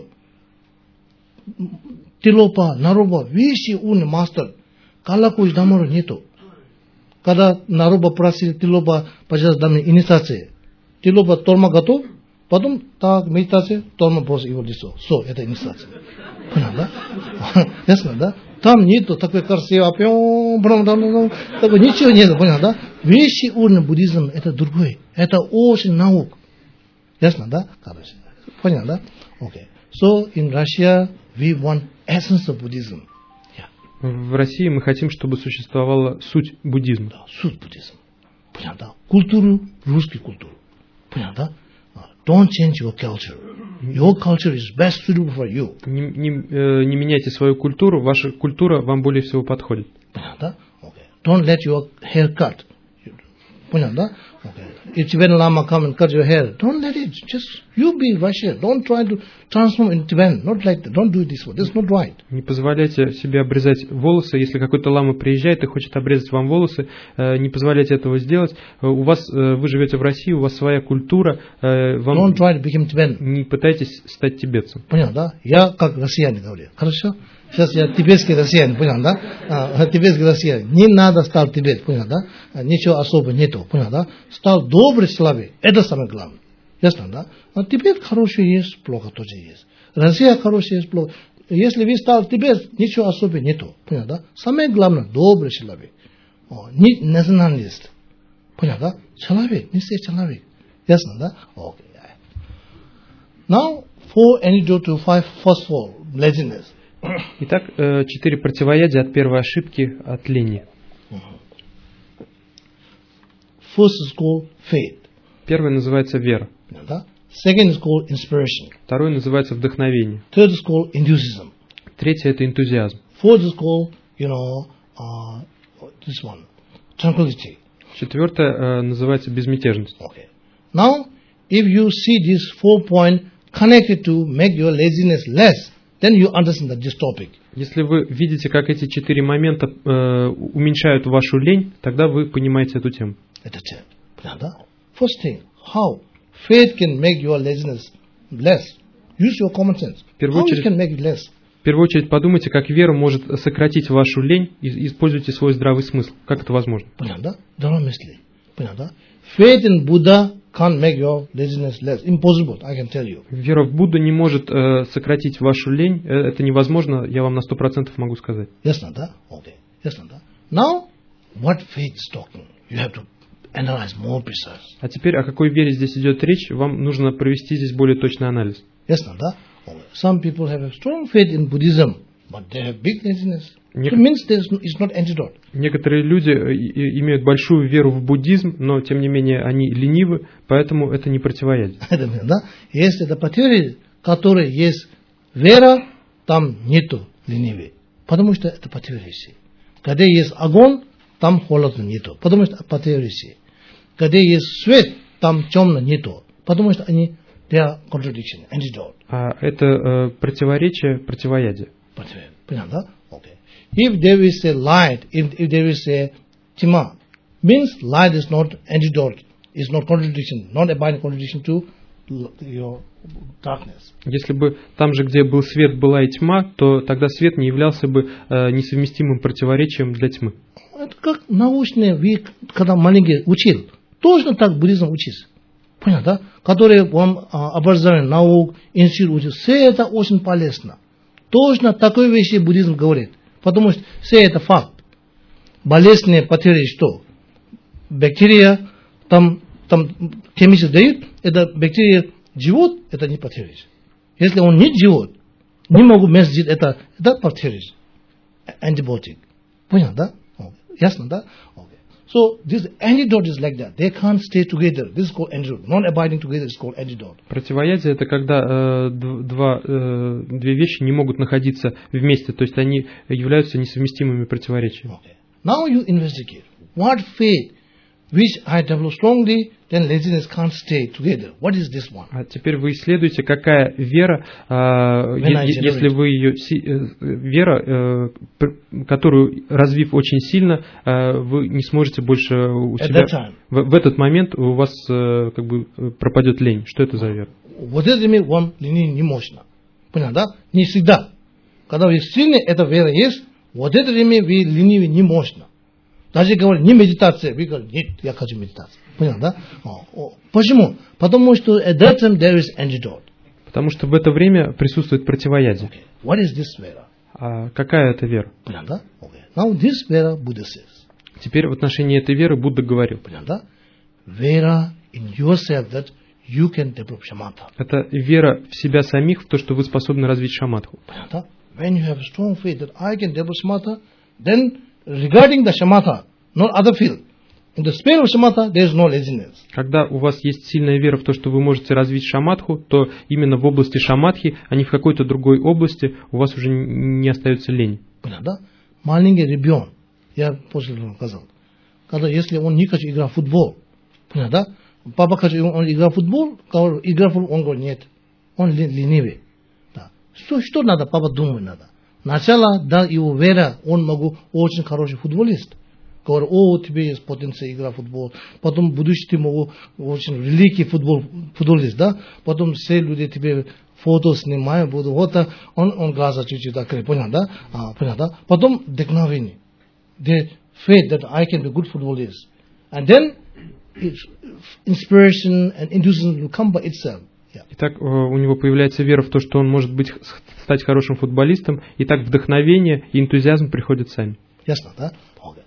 Тилопа, наруба, вещи ун мастер. Калакоч дамару нету. Когда наруба просил Тилопа, пожалуйста, дай мне инициации. Тилопа торма готов, потом так медитация, торма просто его лицо. Все, это инициация. Понял, да? Ясно, да? Там нету такой красивый, такой ничего нету, понял, да? Вещи уровня буддизма это другой. Это очень наук. Ясно, да? Короче. Понял, да? Okay. So in Russia we want essence of Buddhism. Yeah. В России мы хотим, чтобы существовала суть буддизма. Да, суть буддизма. Понял, да? Культуру, русскую культуру. Понял, да? Don't change your culture. Your culture is best suitable for you. Не, не, э, не меняйте свою культуру, ваша культура вам более всего подходит. Понятно? Okay. Don't let your hair cut. Понятно? Okay. If Tibetan Lama come and cut your hair, don't let it. Just you be Russian. Don't try to transform into Tibetan. Not like that. Don't do it this way. This is not right. Не позволяйте себе обрезать волосы. Если какой-то лама приезжает и хочет обрезать вам волосы, э, не позволяйте этого сделать. Э, у вас, э, вы живете в России, у вас своя культура. Э, вам don't try to become Tibetan. Не пытайтесь стать тибетцем. Понятно, да? Я как россиянин говорю. Хорошо? Сейчас я тибетский россиянин, понял, да? А, тибетский россиянин. Не надо стать Тибет, понял, да? А, ничего особого нету, понял, да? Стал добрый человек. Это самое главное. Ясно, да? А Тибет хороший есть, плохо тоже есть. Россия хорошая есть, плохо. Если вы стал Тибет, ничего особого нету, понял, да? Самое главное, добрый человек. О, не националист. Понял, да? Человек, не все человек. Ясно, да? Окей. Now, four antidote to five first of all, laziness. Итак, четыре противоядия от первой ошибки, от лени. First is called faith. Первое называется вера. Second is called inspiration. Второе называется вдохновение. Third is called enthusiasm. Третье это энтузиазм. Fourth is called, you know, uh, this one, tranquility. Четвертое называется безмятежность. Okay. Now, if you see this four point connected to make your laziness less, then you understand that this topic. Если вы видите, как эти четыре момента э, уменьшают вашу лень, тогда вы понимаете эту тему. Это цель. First thing, how faith can make your laziness less. Use your common sense. В первую How очередь, it can make it less? В первую очередь подумайте, как вера может сократить вашу лень, и используйте свой здравый смысл. Как это возможно? Понятно? Don't mislead. Понятно? Faith in Buddha can't make your laziness less. Impossible, I can tell you. Вера в Будду не может э, сократить вашу лень. Это невозможно, я вам на сто процентов могу сказать. Ясно, да? Okay. Ясно, да? Now, what faith is talking? You have to analyze more precise. А теперь, о какой вере здесь идет речь, вам нужно провести здесь более точный анализ. Ясно, да? Okay. Some people have a strong faith in Buddhism, but they have big laziness. Нек... It means it's not antidote. Некоторые люди имеют большую веру в буддизм, но тем не менее они ленивы, поэтому это не противоядие. Да? Есть это по теории, которой есть вера, там нету ленивой. Потому что это по теории. Когда есть огонь, там холодно нету. Потому что по теории. Когда есть свет, там темно нету. Потому что они they are contradiction, antidote. А это э, противоречие, противоядие. Понятно, да? Okay. If there is a light, if, if there is a tima, means light is not antidote, is not contradiction, not a binding contradiction to your darkness. Если бы там же, где был свет, была и тьма, то тогда свет не являлся бы э, несовместимым противоречием для тьмы. Это как научный век, когда маленький учил. Точно так буддизм учится. Понятно, да? Которые вам а, образование, наук, институт учат. Все это очень полезно. Точно такой вещи буддизм говорит. Потому что все это факт. Болезненные потери что? Бактерия, там, там химически дают, это бактерия живут, это не потери. Если он не живет, не могу месяц это, это бактерия, антибиотик. Понял, да? Okay. Ясно, да? Okay. So this antidote is like that. They can't stay together. This is called antidote. Non-abiding together is called antidote. Противоядие это когда э, два, э, две вещи не могут находиться вместе, то есть они являются несовместимыми противоречиями. Okay. Now you investigate what faith which I develop strongly, then laziness can't stay together. What is this one? А теперь вы исследуете, какая вера, э, е- если вы ее си- э, вера, э, которую развив очень сильно, э, вы не сможете больше у себя. В, в этот момент у вас э, как бы пропадет лень. Что это за вера? Вот это имеет вам лень не можно. Понятно, да? Не всегда. Когда вы сильны, эта вера есть, вот это имеет вы ленивый не можно. Даже говорят, не медитация, вы говорите, нет, я хочу медитацию. Понятно, да? О, о. Почему? Потому что at that time there is antidote. Потому что в это время присутствует противоядие. Okay. What is this vera? А какая это вера? Понятно, да? Okay. Now this vera Buddha says. Теперь в отношении этой веры Будда говорил. Понятно, да? Vera in yourself that you can develop shamatha. Это вера в себя самих, в то, что вы способны развить шаматху. Понятно, да? When you have strong faith that I can develop shamatha, then regarding the shamatha, not other field. In the sphere of shamatha, there is no laziness. Когда у вас есть сильная вера в то, что вы можете развить шаматху, то именно в области шаматхи, а не в какой-то другой области, у вас уже не остается лени. Понятно, да? Маленький ребенок, я после этого сказал, когда если он не хочет играть в футбол, понятно, да? Папа хочет он играть в футбол, играть в футбол, он говорит нет, он ленивый. Да. Что, что надо, папа думать надо. Сначала дал его вера, он могу очень хороший футболист. Говорю, о, у тебя есть потенциал играть в футбол. Потом в будущем ты могу очень великий футбол, футболист, да? Потом все люди тебе фото снимают, будут, вот он, он глаза чуть-чуть закрыт, понял, да? А, понял, да? Потом вдохновение. The faith that I can be good footballist. And then inspiration and enthusiasm will come by itself. Итак, у него появляется вера в то, что он может быть, стать хорошим футболистом, и так вдохновение и энтузиазм приходят сами. Ясно, да? Okay.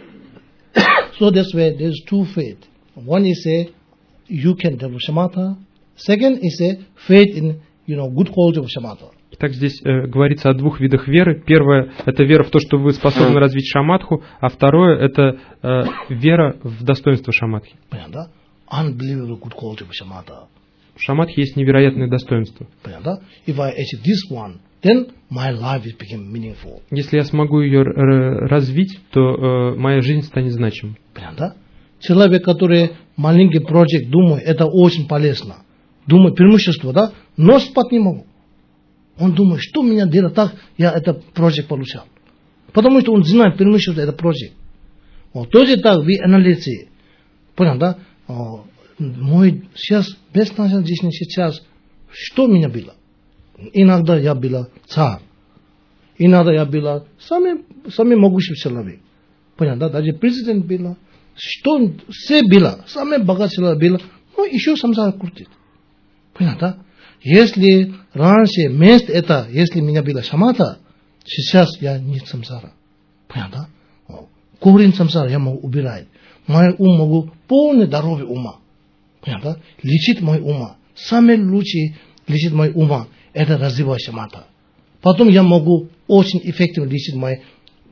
So that's why there's two faith. One is a you can develop shamatha. Second is a faith in you know good quality of shamatha. Итак, здесь э, говорится о двух видах веры. Первое – это вера в то, что вы способны развить шаматху, а второе – это э, вера в достоинство шаматхи. Понятно? Unbelievable good quality of shamatha. В шаматхе есть невероятное достоинство. Понятно? If I achieve this one, then my life is become meaningful. Если я смогу ее развить, то э, моя жизнь станет значимой. Понятно? Человек, который маленький проект думает, это очень полезно. Думает преимущество, да? Но спать не могу. Он думает, что меня делает так, я этот проект получал. Потому что он знает преимущество этого проекта. Вот, тоже так, вы анализируете. Понял, да? О, мой сейчас, без нашей жизни сейчас, что у меня было? Иногда я была царь. Иногда я была самый, самый могущий человек. Понял, да? Даже президент была. Что все было, самый богатый человек был, но еще самсара крутит. Понял, да? Если раньше вместо это, если меня было шамата, сейчас я не самсара. Понятно? Корень самсара я могу убирать. Мой ум могу полный здоровье ума. Понятно? Лечит мой ума. Самый лучший лечит мой ума. Это развивать шамата. Потом я могу очень эффективно лечить мои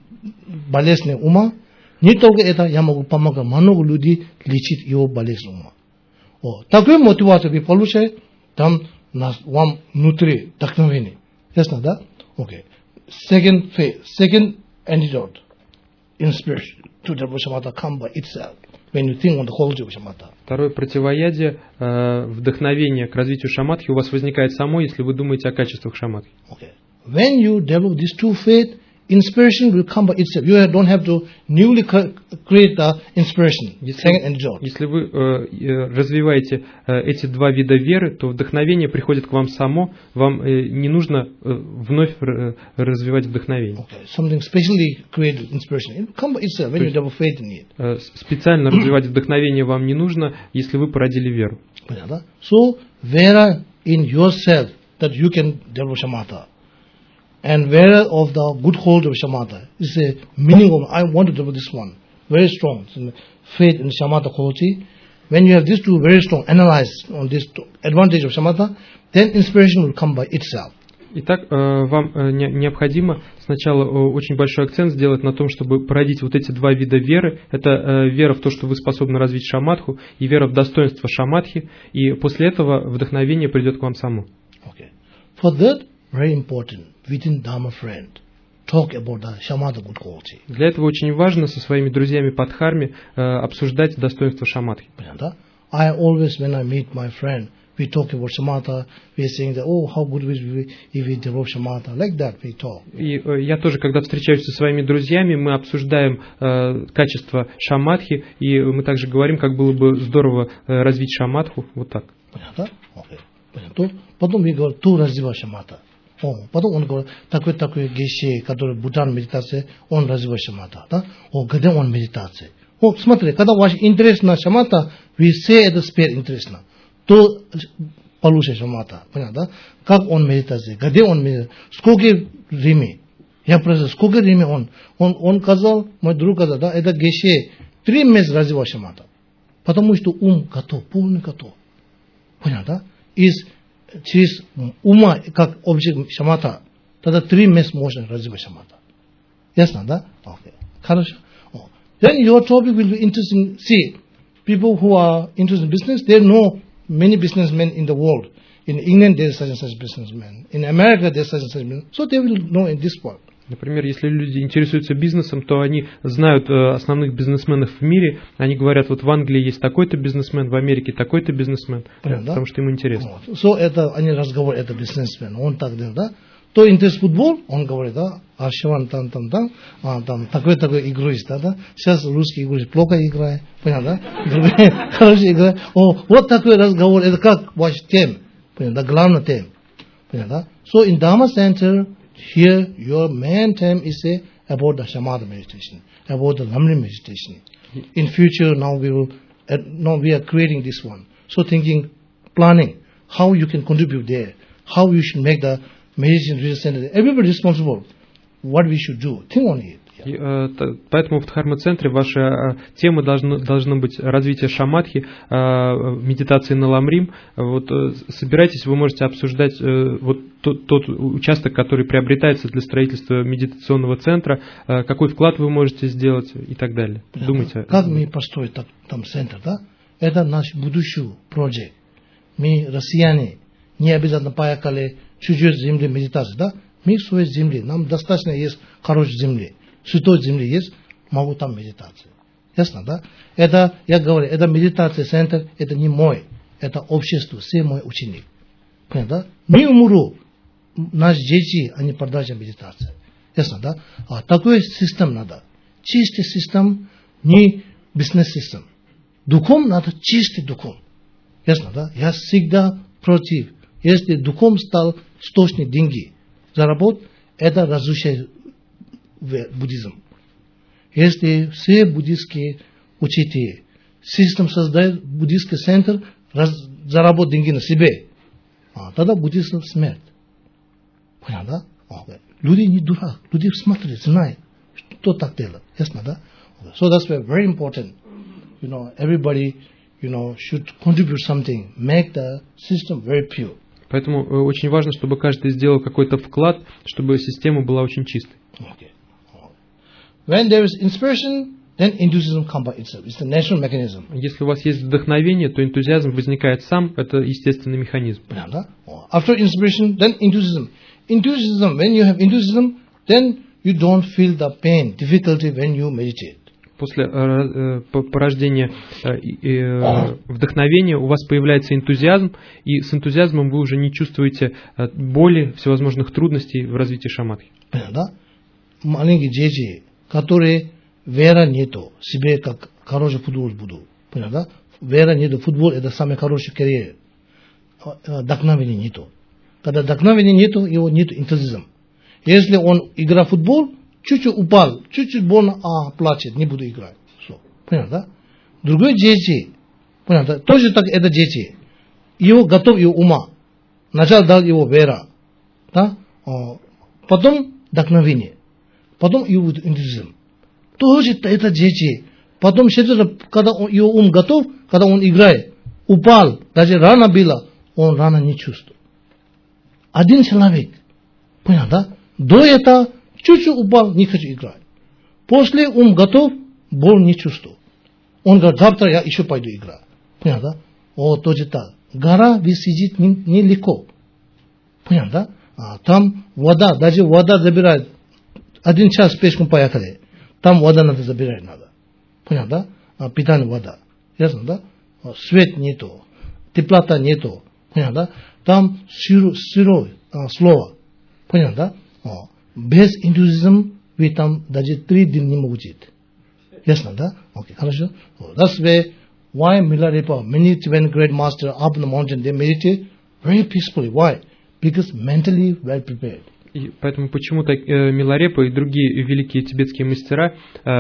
болезни ума. Не только это, я могу помогать много людей лечить его болезнь ума. О, такую мотивацию вы получаете, там нас, вам внутри вдохновение. Ясно, да? Окей. Second phase, second antidote, inspiration to the shamatha come by itself. When you think on the quality of shamatha. Второе противоядие, э, вдохновение к развитию шаматхи у вас возникает само, если вы думаете о качествах шаматхи. Okay. When you develop these two faith, inspiration will come by itself. You don't have to newly create the inspiration. Second antidote. Если вы э, развиваете э, эти два вида веры, то вдохновение приходит к вам само, вам э, не нужно э, вновь э, развивать вдохновение. Okay. Something specially created inspiration. It will come by itself when you develop faith in it. Э, специально развивать вдохновение вам не нужно, если вы породили веру. Понятно? So, vera in yourself that you can develop shamatha. And where of the good hold of shamatha is a meaning of I want to develop this one very strong so faith in shamatha quality. when you have these two very strong, analyze on this advantage of shamatha, then inspiration will come by itself. Итак, вам необходимо сначала очень большой акцент сделать на том, чтобы породить вот эти два вида веры. Это вера в то, что вы способны развить шаматху, и вера в достоинство шаматхи, и после этого вдохновение придет к вам само. Okay. For that, very important, within Dharma friend, talk about the shamatha good quality. Для этого очень важно со своими друзьями по дхарме обсуждать достоинство шаматхи. I always, when I meet my friend, we talk about shamatha, we are saying that, oh, how good it will be if we develop shamatha, like that we talk. И я тоже, когда встречаюсь со своими друзьями, мы обсуждаем э, качество шаматхи, и мы также говорим, как было бы здорово э, развить шаматху, вот так. Понятно? Окей. Понятно. Потом мы говорим, tu развивай шаматха. О, потом он говорит, такой-такой гейши, который Бутан медитация, он развивает шаматха, да? О, где он медитация? О, смотри, когда ваш интерес на шаматха, вы все это теперь интересно. То получше шаматха, понятно, да? Как он медитация, где он медитация, сколько времени, я просто, сколько времени он, он, он сказал, мой друг сказал, да, это гейши, три месяца развивает шаматха, потому что ум готов, полный готов, понятно, да? Из через ума, как объект шаматха, тогда три месяца можно развивать шаматха. Ясно, да? Okay. Хорошо. Oh. Then your topic will be interesting. See, people who are interested in business, they know many businessmen in the world. In England, there is such and such businessmen. In America, there is such and such businessmen. So they will know in this world. Например, если люди интересуются бизнесом, то они знают э, основных бизнесменов в мире. Они говорят, вот в Англии есть такой-то бизнесмен, в Америке такой-то бизнесмен, Понятно, потому да? что ему интересно. Вот. So, это, они разговаривают, это бизнесмен, он так делает, да? То интерес футбол, он говорит, да, а Шиван там, там, там, а, там, такой-такой игруист, да, да? Сейчас русский игруист плохо играет, понятно, да? Хороший играет. О, вот такой разговор, это как ваш тем, понятно, да, главная тема, понятно, да? So, in Dharma Center, here, your main theme is uh, about the shamatha meditation, about the lamrim meditation. In future, now we will, uh, now we are creating this one. So thinking, planning, how you can contribute there, how you should make the meditation retreat center. Everybody responsible. What we should do. Think on it. И, э, поэтому в Дхарма-центре ваша э, тема должна, должна быть развитие шаматхи, э, медитации на ламрим. Вот, э, собирайтесь, вы можете обсуждать э, вот тот, тот участок, который приобретается для строительства медитационного центра, э, какой вклад вы можете сделать и так далее. Понятно. Думайте. Как мы построим так, там центр, да? Это наш будущий проект. Мы, россияне, не обязательно поехали чужой земли медитации, да? Мы в своей земле, нам достаточно есть хорошей земли. Святой земли есть, могу там медитация. Ясно, да? Это, я говорю, это медитация центр, это не мой, это общество, все мой ученик. Понятно, да? Мы умру, наши дети, они продолжают медитацию. Ясно, да? А такой систем надо. Чистый систем, не бизнес-систем. Духом надо чистый духом. Ясно, да? Я всегда против. Если духом стал источник деньги, заработать, это разрушает буддизм. Если все буддистские учителя, систем создает буддистский центр, раз, заработать деньги на себе, а, тогда буддизм смерть. Понятно, да? Okay. Люди не дурак, люди смотрят, знают, что так делать. Ясно, да? Okay. So that's very important. You know, everybody, you know, should contribute something, make the system very pure. Поэтому э, очень важно, чтобы каждый сделал какой-то вклад, чтобы система была очень чистой. Okay. When there is inspiration, then enthusiasm comes by itself. It's the natural mechanism. Если у вас есть вдохновение, то энтузиазм возникает сам. Это естественный механизм. After inspiration, then enthusiasm. Enthusiasm. When you have enthusiasm, then you don't feel the pain, difficulty when you meditate. После э, порождения э, э, вдохновения у вас появляется энтузиазм, и с энтузиазмом вы уже не чувствуете э, боли, всевозможных трудностей в развитии шаматхи. Да? Маленькие дети, которые вера нету, себе как хороший футбол буду. Понятно? Вера нету, футбол это самый хороший карьер. Вдохновения нету. Когда вдохновения нету, его нету энтузиазм. Если он играет в футбол, чуть-чуть упал, чуть-чуть больно, а, плачет, не буду играть. So, понятно, да? Другой дети, понятно, тоже так это дети. Его готов его ума. Начал дал его вера. Да? Потом вдохновение. Потом его энтузиазм. Тоже это дети. Потом, когда его ум готов, когда он играет, упал, даже рана была, он рана не чувствует. Один человек, понял, да? До этого чуть-чуть упал, не хочу играть. После он готов, боль не чувствует. Он говорит, завтра я еще пойду играть. Понял, да? О, тоже так. Гора висит нелегко. Понял, да? А, там вода, даже вода забирает. Один час пешком поехали. Там вода надо забирать надо. Понял, да? А, питание вода. Ясно, да? А, свет нету. Теплота нету. Понял, да? Там сырой, сырой а, слово. Понял, да? А, без энтузиазма вы там даже три дня не можете. Ясно, да? Окей, хорошо. That's why why Milarepa, many Tibetan great master up in the mountain, they meditate very peacefully. Why? Because mentally well prepared. И поэтому почему так э, Миларепа и другие великие тибетские мастера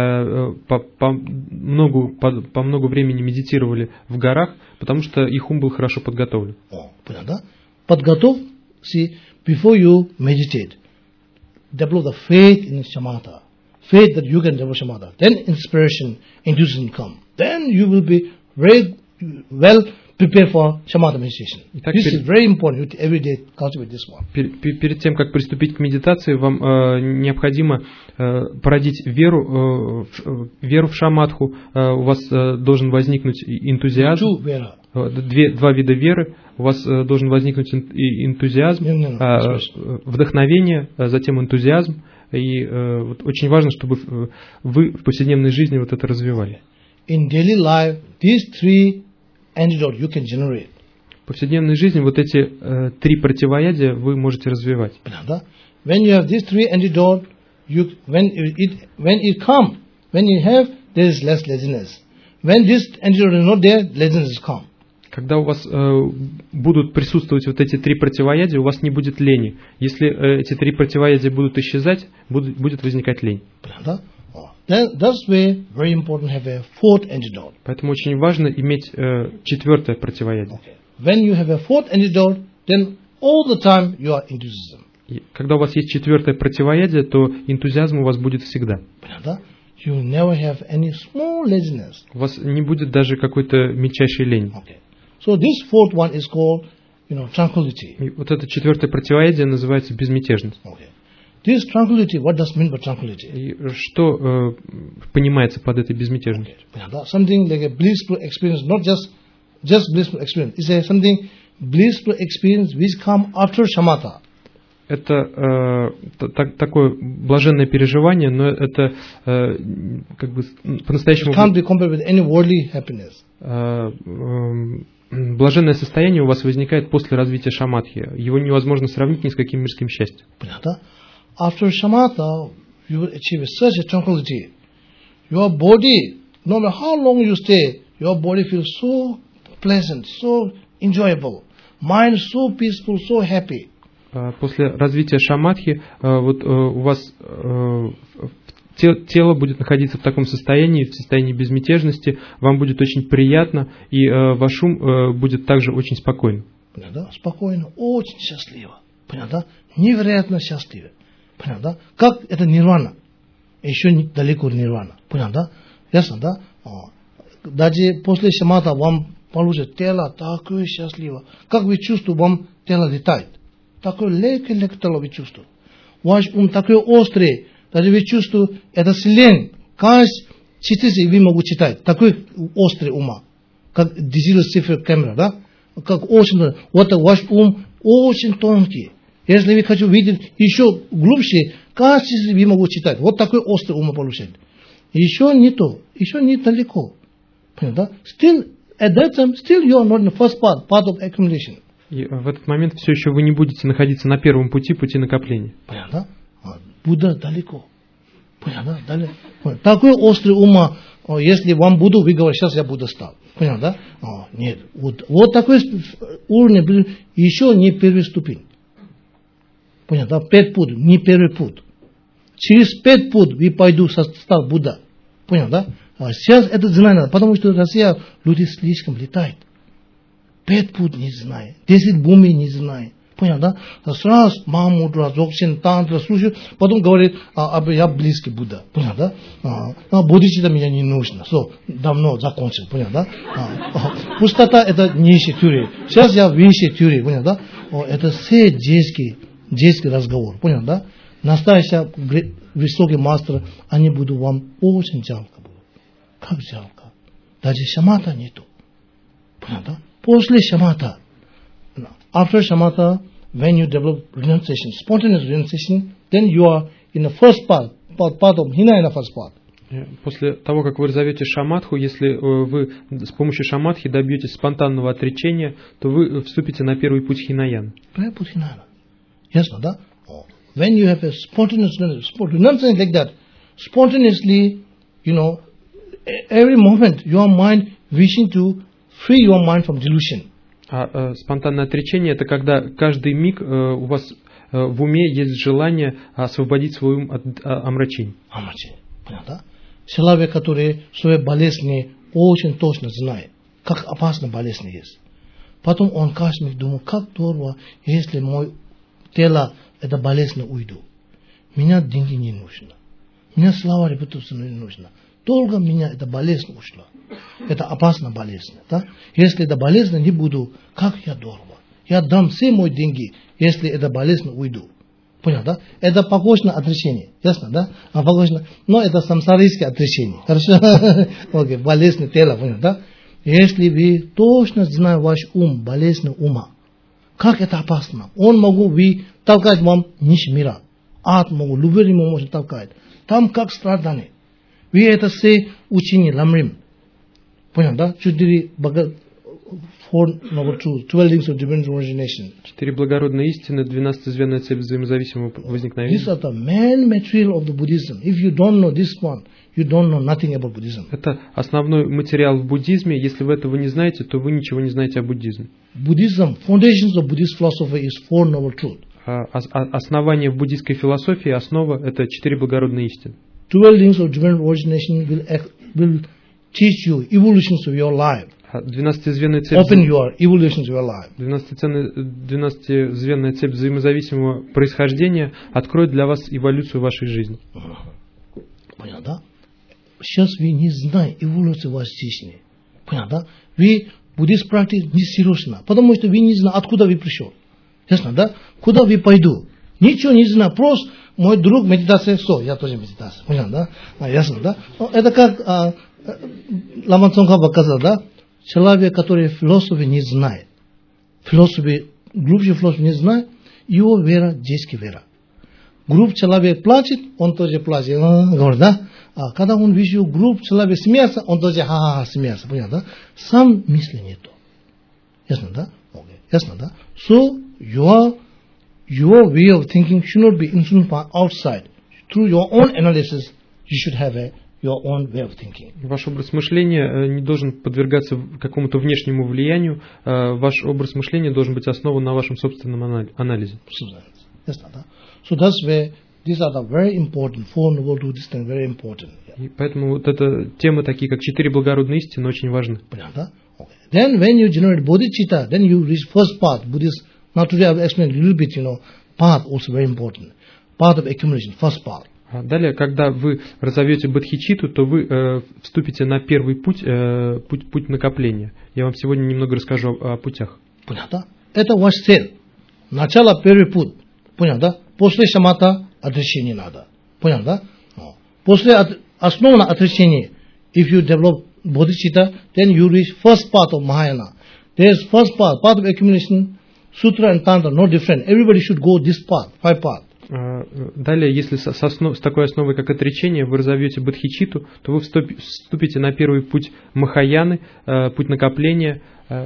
э, по, по, много, по, по много времени медитировали в горах, потому что их ум был хорошо подготовлен. О, понятно, да? Подготов, see, before you meditate, develop the faith in shamatha. Faith that you can develop shamatha. Then inspiration, enthusiasm come. Then you will be very well prepared for shamatha meditation. Итак, this перед, is very important. You every day cultivate this one. Пер, пер, перед тем, как приступить к медитации, вам э, необходимо э, породить веру, э, веру в шаматху. Э, у вас э, должен возникнуть энтузиазм. Э, две, два вида веры. У вас э, должен возникнуть энтузиазм, no, no, no. Э, вдохновение, а затем энтузиазм. И э, вот очень важно, чтобы вы в повседневной жизни вот это развивали. In daily life, these three antidotes you can generate. В повседневной жизни вот эти э, три противоядия вы можете развивать. When you have these three antidotes, you when it when it come, when you have, there is less laziness. When this antidote is not there, laziness come. Когда у вас э, будут присутствовать вот эти три противоядия, у вас не будет лени. Если э, эти три противоядия будут исчезать, будет, будет возникать лень. That's way very important have a fourth antidote. Поэтому очень важно иметь э, четвертое противоядие. Okay. When you have a fourth antidote, then all the time you are enthusiasm. И когда у вас есть четвертое противоядие, то энтузиазм у вас будет всегда. You never have any small laziness. У вас не будет даже какой-то мельчайшей лени. Okay. So this fourth one is called, you know, tranquility. И вот это четвертое противоядие называется безмятежность. Okay. This tranquility, what does mean by tranquility? И что э, понимается под этой безмятежностью? Okay. Something like a blissful experience, not just just blissful experience. It's a something blissful experience which come after shamatha. Это э, так, такое блаженное переживание, но это э, как бы по-настоящему can't be compared with any worldly happiness. Э, э, блаженное состояние у вас возникает после развития шаматхи. Его невозможно сравнить ни с каким мирским счастьем. After shamatha, you will achieve such a tranquility. Your body, no matter how long you stay, your body feels so pleasant, so enjoyable. Mind so peaceful, so happy. После развития шаматхи вот у вас тело будет находиться в таком состоянии, в состоянии безмятежности, вам будет очень приятно, и ваш ум будет также очень спокойным. Понятно? Спокойно, очень счастливо. Понятно? Невероятно счастливо. Понятно? Как это нирвана? Еще далеко нирвана. Понятно? Ясно, да? Даже после шамата вам получится тело такое счастливо. Как вы чувствуете, вам тело летает. Такое легкое-легкое тело вы чувствуете. Ваш ум такой острый, даже вы чувствуете, это силен. Каждый частицы вы могут читать. Такой острый ума. Как диджитал цифр камера, да? Как очень, вот ваш ум очень тонкий. Если вы хотите видеть еще глубже, каждый частицы вы могут читать. Вот такой острый ум получает. Еще не то, еще не далеко. Понятно? Still, at that time, still you are not in the first part, part of accumulation. И в этот момент все еще вы не будете находиться на первом пути, пути накопления. Понятно? Будда далеко. Понятно? Далеко. Такой острый ума, если вам буду, вы говорите, сейчас я Будда стал. Понятно? Да? Нет. Вот, вот такой уровень еще не первый ступень. Понятно? Пять путь, не первый путь. Через пять путь вы пойду стал Будда. Понятно? Да? Сейчас это знать надо, потому что Россия люди слишком летают. Пять путь не знает, десять буми не знает. Понял, да? Сразу Махамудра, Дзогчен, Тантра слушаю, потом говорит, а, а, я близкий Будда. Понял, да? А, а бодхичитта меня не нужно. So, давно закончил. Понял, да? А, а, пустота это нищий тюрей. Сейчас я высший тюрей. Понял, да? О, это все детский, детский разговор. Понял, да? Настоящий высокий мастер, они будут вам очень жалко. Будут. Как жалко? Даже шамата нету. Понял, да? После шамата. After shamatha, when you develop renunciation, spontaneous renunciation, then you are in the first part, part, part of Hinayana first part. После того, как вы разовьете шаматху, если вы с помощью шаматхи добьетесь спонтанного отречения, то вы вступите на первый путь Хинаяна. Первый путь Хинаяна. Ясно, да? When you have a spontaneous renunciation like that, spontaneously, you know, every moment your mind wishing to free your mind from delusion. А э, спонтанное отречение – это когда каждый миг э, у вас э, в уме есть желание освободить свой ум от э, омрачений. Омрачение. Понятно? Человек, который свои болезни очень точно знает, как опасна болезнь есть. Потом он каждый миг думает, как здорово, если мое тело, это болезнь уйду. Меня деньги не нужно. Меня слава, репутация не нужна. Долго меня эта болезнь ушла. Это опасная болезнь. Да? Если эта болезнь не буду, как я дорого. Я дам все мои деньги, если эта болезнь уйду. Понял, да? Это похоже на отречение. Ясно, да? А похоже, но это самсарийское отречение. Хорошо? Окей, болезнь тела, понял, да? Если вы точно знаете ваш ум, болезнь ума, как это опасно. Он могу вы толкать вам ниш мира. Ад могу, любой ему может толкать. Там как страдание. Вы это все учение ламрим. Понял, да? Четыре бога... Four, number two, twelve links of divine origination. Четыре благородные истины, двенадцатизвенная цепь взаимозависимого возникновения. These are the main material of the Buddhism. If you don't know this one, you don't know nothing about Buddhism. Это основной материал в буддизме. Если вы этого не знаете, то вы ничего не знаете о буддизме. Buddhism, foundations of Buddhist philosophy is four noble truths. Основание в буддийской философии, основа – это четыре благородные истины. Twelve links of divine origination will, will teach you evolutions of your life. Двенадцатизвенная цепь, Open your evolutions of your life. Двенадцатизвенная цепь взаимозависимого происхождения откроет для вас эволюцию вашей жизни. Понятно, да? Сейчас вы не знаете эволюцию вашей жизни. Понятно, да? Вы буддист практик несерьезно, потому что вы не знаете, откуда вы пришел. Ясно, да? Куда вы пойду? Ничего не знаю, просто мой друг медитация, все, я тоже медитация. Понятно, да? А, ясно, да? Это как а, Лама Цонха показал, да? Человек, который философии не знает, философии, глубже философии не знает, его вера детская вера. Групп человек плачет, он тоже плачет, говорит, да? А когда он видит групп человек смеется, он тоже ха-ха-ха смеется, понятно, да? Сам мысли нету. Ясно, да? Okay. Ясно, да? So, your, your way of thinking should not be influenced by outside. Through your own analysis, you should have a your own way of thinking. Ваш образ мышления не должен подвергаться какому-то внешнему влиянию. Ваш образ мышления должен быть основан на вашем собственном анализе. So that's where these are the very important four noble truths and very important. И поэтому вот эта темы такие, как четыре благородные истины, очень важны. Понятно? Okay. Then when you generate bodhicitta, then you reach first path. Buddhist. Now today I will explain a little bit. You know, path also very important. Path of accumulation, first path. Далее, когда вы разовьете бодхичитту, то вы э, вступите на первый путь, э, путь, путь накопления. Я вам сегодня немного расскажу о, о путях. Понятно? Это ваш цель. Начало первый путь. Понятно? После шамата отречение надо. Понятно? После от, основного отречения, if you develop bodhicitta, then you reach first part of Mahayana. There is first part, part of accumulation, sutra and tantra, no different. Everybody should go this path, five path. Далее, если с, основ, с такой основой, как отречение, вы разовьете бодхичитту, то вы вступите на первый путь Махаяны, путь накопления.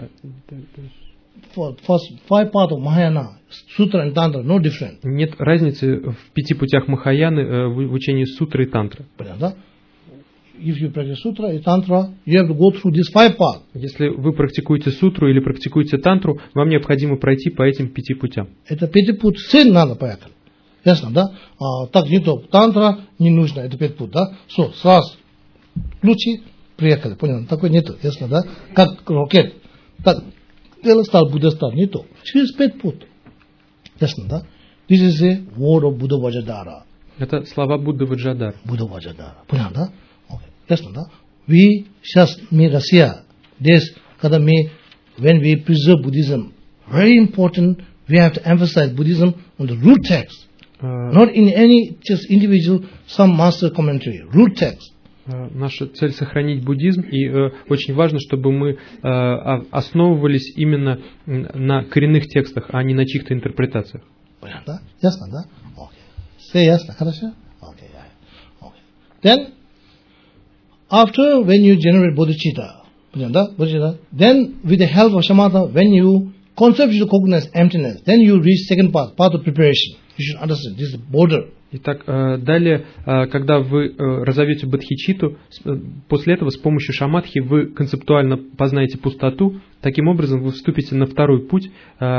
First five part of Mahayana, sutra and tantra, no different. Нет разницы в пяти путях Махаяны в учении сутры и тантры. Понятно? If you practice sutra and tantra, you have to go through these five paths. Если вы практикуете сутру или практикуете тантру, вам необходимо пройти по этим пяти путям. Это пятый путь, сын надо поехать. Ясно, да? А, так не то. Тантра не нужно, это пять путь, да? Все, сразу. Ключи, приехали, понял? Такой нету, ясно, да? Как ракет. Так, тело стал, Будда стал, не то. Через пять путь. Ясно, да? This is a word of Buddha Vajradhara. Это слова Будды Ваджрадхара. Buddha Vajradhara. Понятно, да? Okay. Ясно, да? We just me Russia. This kada me when we preserve Buddhism, very important. We have to emphasize Buddhism on the root text, uh, not in any just individual some master commentary. Root text. Uh, наша цель сохранить буддизм, и uh, очень важно, чтобы мы uh, основывались именно на коренных текстах, а не на чьих-то интерпретациях. Понятно? Ясно, да? Окей. Все ясно, хорошо? Окей. Окей. Then, after when you generate bodhicitta, понятно, да? Bodhicitta, then with the help of shamatha, when you conceptually recognize emptiness, then you reach second path, path of preparation. You should understand, this is the border. Итак, далее, когда вы разовьете бодхичитту, после этого с помощью шаматхи вы концептуально познаете пустоту, таким образом вы вступите на второй путь,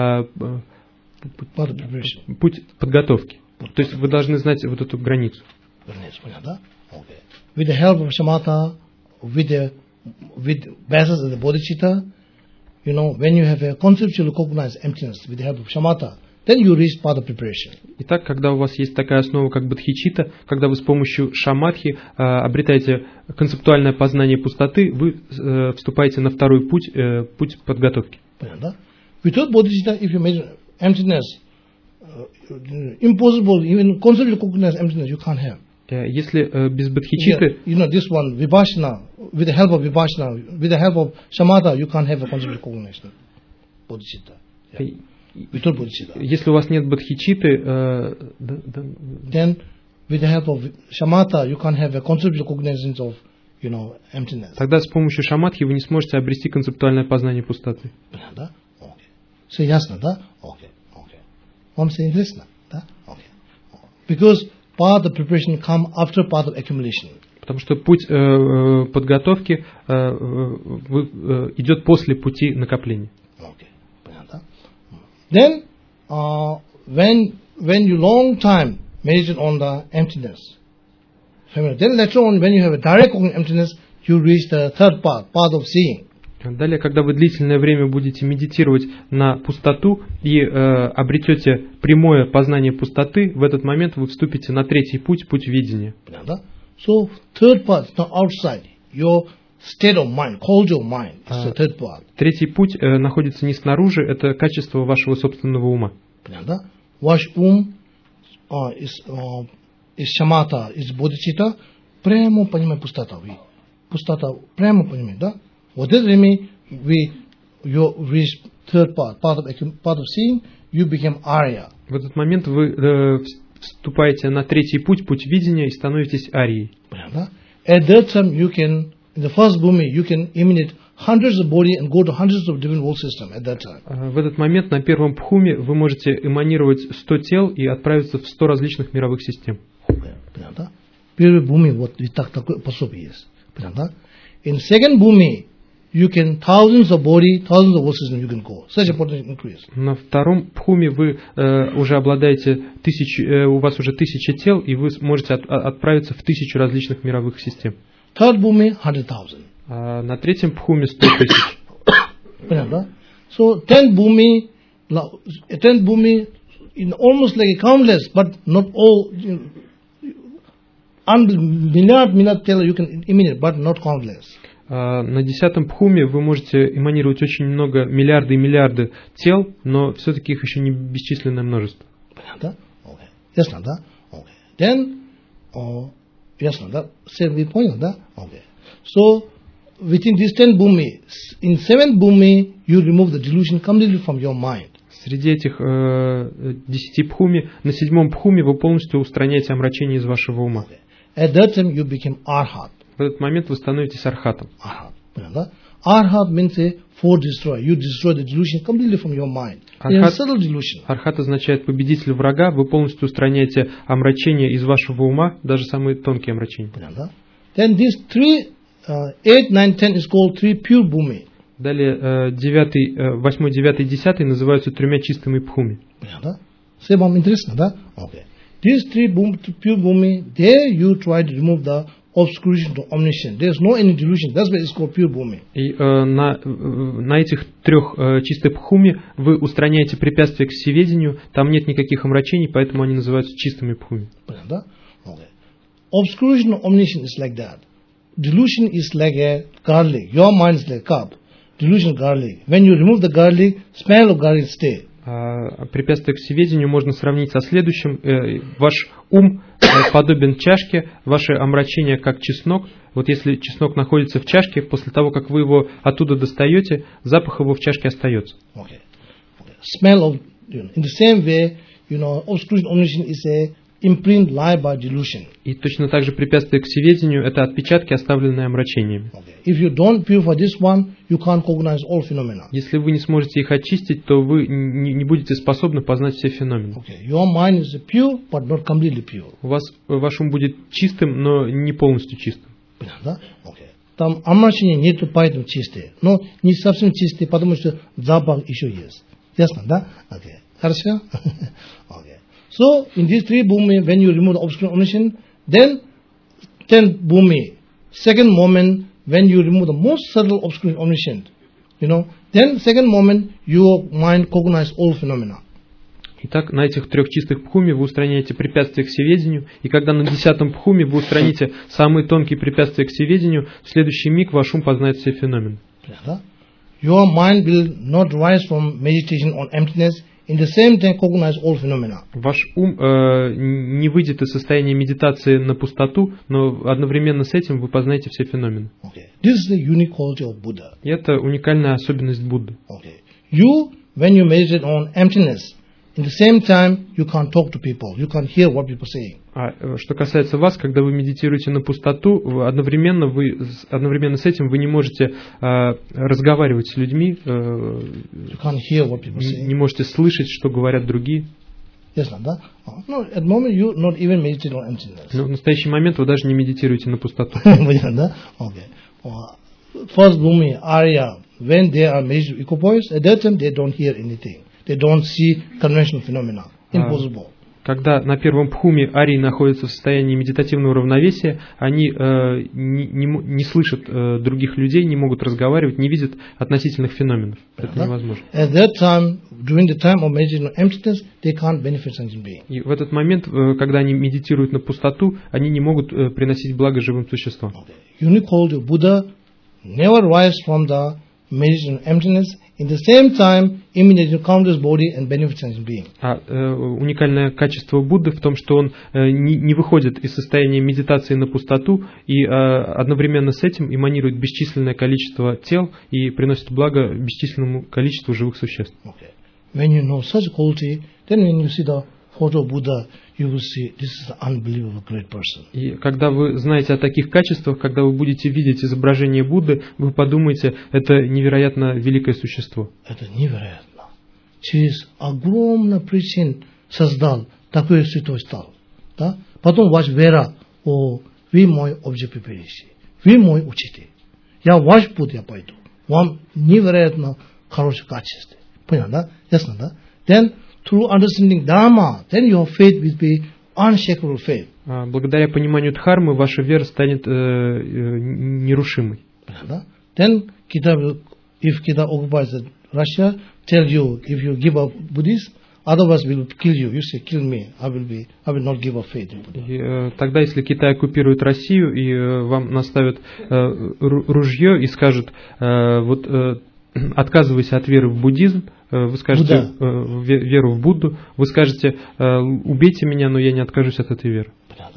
путь подготовки. То есть вы должны знать вот эту границу. With the help of shamatha, with the with basis of the bodhicitta, you know, when you have a conceptually recognized emptiness with the help of shamatha, then you reach path of preparation. Итак, когда у вас есть такая основа, как бодхичитта, когда вы с помощью шаматхи э, обретаете концептуальное познание пустоты, вы э, вступаете на второй путь, э, путь подготовки. Понятно? Without bodhicitta, if you measure emptiness, uh, impossible, even conceptually recognized emptiness, you can't have. Если э, без бодхичитты, you know, this one, vipassana, with the help of vipassana, with the help of shamatha, you can't have a conceptual recognition. Bodhicitta. Yeah. Если у вас нет бодхичитты, э, then with the help of shamatha, you can't have a conceptual recognition of, you know, emptiness. Тогда с помощью шаматхи вы не сможете обрести концептуальное познание пустоты. Да? Окей. Все ясно, да? Окей. Окей. Вам все интересно, да? Окей. Because path of preparation come after path of accumulation. Потому что путь э, подготовки э, э, идет после пути накопления. Окей. Понятно? Then, uh, when when you long time meditate on the emptiness, then later on, when you have a direct emptiness, you reach the third path, path of seeing. Далее, когда вы длительное время будете медитировать на пустоту и э, обретете прямое познание пустоты, в этот момент вы вступите на третий путь, путь видения. So, third path, not outside your state of mind, culture of mind, is the third path. Третий путь э, находится не снаружи, это качество вашего собственного ума. Ваш ум uh, is, uh, is shamatha, is bodhicitta, прямо понимает пустота. Пустота прямо понимает, да? Вот это время we you reach third path, path of, path of seeing, you become Arya. В этот момент вы э, вступаете на третий путь, путь видения, и становитесь арией. At that time you can, in the first bhumi, you can emanate hundreds of body and go to hundreds of different world systems at that time. В этот момент на первом пхуме вы можете эманировать сто тел и отправиться в сто различных мировых систем. Первый бхуми вот так такое пособие есть. In second bhumi you can thousands of body, thousands of world systems you can go. Such a potential increase. На втором пхуме вы э, уже обладаете тысяч, э, у вас уже тысяча тел, и вы сможете от, отправиться в тысячу различных мировых систем. Third bhumi hundred thousand. А на третьем пхуме сто тысяч. Понятно? So tenth bhumi, tenth bhumi, in almost like a countless, but not all. You know, minute minute tell you can emanate, but not countless. На десятом пхуме вы можете эманировать очень много, миллиарды и миллиарды тел, но все-таки их еще не бесчисленное множество. Понятно? Окей. Ясно, да? Окей. Then, uh, ясно, да? Вы поняли, да? Окей. So, within this ten bhumi, in seventh bhumi, you remove the delusion completely from your mind. Среди этих э, десяти пхуми, на седьмом пхуме вы полностью устраняете омрачение из вашего ума. Okay. At that time, you become arhat. В этот момент вы становитесь архатом. Arhat means a for destroy. You destroy the delusion completely from your mind. Архат, subtle delusion. Архат означает победитель врага. Вы полностью устраняете омрачение из вашего ума, даже самые тонкие омрачения. Then these three, uh, eight, nine, ten is called three pure bhumi. Далее девятый, восьмой, девятый, десятый называются тремя чистыми пхуми. Все вам интересно, да? Okay. These three boom, pure bhumi, there you try to remove the obscuration to omniscience. There is no any delusion. That's why it's called pure bhumi. И э, на, на этих трех э, чистых бхуми вы устраняете препятствия к всеведению, там нет никаких омрачений, поэтому они называются чистыми бхуми. Okay. Obscuration of omniscience is like that. Delusion is like a garlic. Your mind is like a cup. Delusion garlic. When you remove the garlic, smell of garlic stay. А препятствие к всеведению можно сравнить со следующим. Э, ваш ум э, подобен чашке, ваше омрачение как чеснок. Вот если чеснок находится в чашке, после того, как вы его оттуда достаете, запах его в чашке остается. Okay. Okay. Smell of, you know, in the same way, you know, obscuration of omniscience is a imprint lie by delusion. И точно так же препятствие к всеведению – это отпечатки, оставленные омрачениями. Okay. If you don't purify this one, you can't cognize all phenomena. Если вы не сможете их очистить, то вы не, не будете способны познать все феномены. Okay. Your mind is pure, but not completely pure. У вас, ваш ум будет чистым, но не полностью чистым. Да? Okay. Там омрачения нету, поэтому чистые. Но не совсем чистые, потому что запах еще есть. Ясно, да? Okay. Хорошо? Okay. So, in these three bhumi, when you remove the obscure omniscience, then ten bhumi, second moment, when you remove the most subtle obscure omniscience, you know, then second moment, your mind cognizes all phenomena. Итак, на этих трех чистых бхуми вы устраняете препятствия к всеведению, и когда на десятом бхуме вы устраните самые тонкие препятствия к всеведению, в следующий миг ваш ум познает все феномены. Your mind will not rise from meditation on emptiness. In the same time, cognize all phenomena. Ваш ум э, не выйдет из состояния медитации на пустоту, но одновременно с этим вы познаете все феномены. Okay. This is the unique quality of Buddha. И это уникальная особенность Будды. Okay. You, when you meditate on emptiness, in the same time, you can't talk to people. You can't hear what people are saying. А что касается вас, когда вы медитируете на пустоту, одновременно, вы, одновременно с этим вы не можете э, разговаривать с людьми, э, you can't hear what people say. Не можете слышать, что говорят другие. Yes, да? No, at the moment you not even meditate on emptiness. Но в настоящий момент вы даже не медитируете на пустоту. Да? Okay. First bhumi, Arya, when they are meditating equipoise, at that time they don't hear anything. They don't see conventional phenomena. Impossible. Когда на первом бхуме арии находятся в состоянии медитативного равновесия, они э, не, не, не слышат э, других людей, не могут разговаривать, не видят относительных феноменов. Это невозможно. At that time, during the time of meditation on emptiness, they can't benefit sentient being. И в этот момент, э, когда они медитируют на пустоту, они не могут э, приносить благо живым существам. Okay. Unique quality of Buddha never rise from the meditation on emptiness. In the same time, immediately count his body and benefit sentient being. А э, уникальное качество Будды в том, что он э, не, не выходит из состояния медитации на пустоту и э, одновременно с этим эманирует бесчисленное количество тел и приносит благо бесчисленному количеству живых существ. Okay. When you know such quality, then when you see the photo of Buddha, you will see this is an unbelievable great person. И когда вы знаете о таких качествах, когда вы будете видеть изображение Будды, вы подумаете, это невероятно великое существо. Это невероятно. Через огромное причин создал такой святой стал. Да? Потом ваш вера, о, вы мой объект преперищи, вы мой учитель. Я ваш путь я пойду. Вам невероятно хорошее качество. Понял, да? Ясно, да? Then through understanding Dharma, then your faith will be unshakable faith. Благодаря пониманию Дхармы ваша вера станет э, э, нерушимой. Да? Then Kita will, if Kita occupies Russia, tell you if you give up Buddhist, otherwise will kill you. You say kill me. I will be. I will not give up faith in Buddha. И, э, тогда, если Китай оккупирует Россию и э, вам наставят э, ружье и скажут, э, вот э, отказывайся от веры в буддизм, вы скажете э, веру в Будду, вы скажете, э, убейте меня, но я не откажусь от этой веры.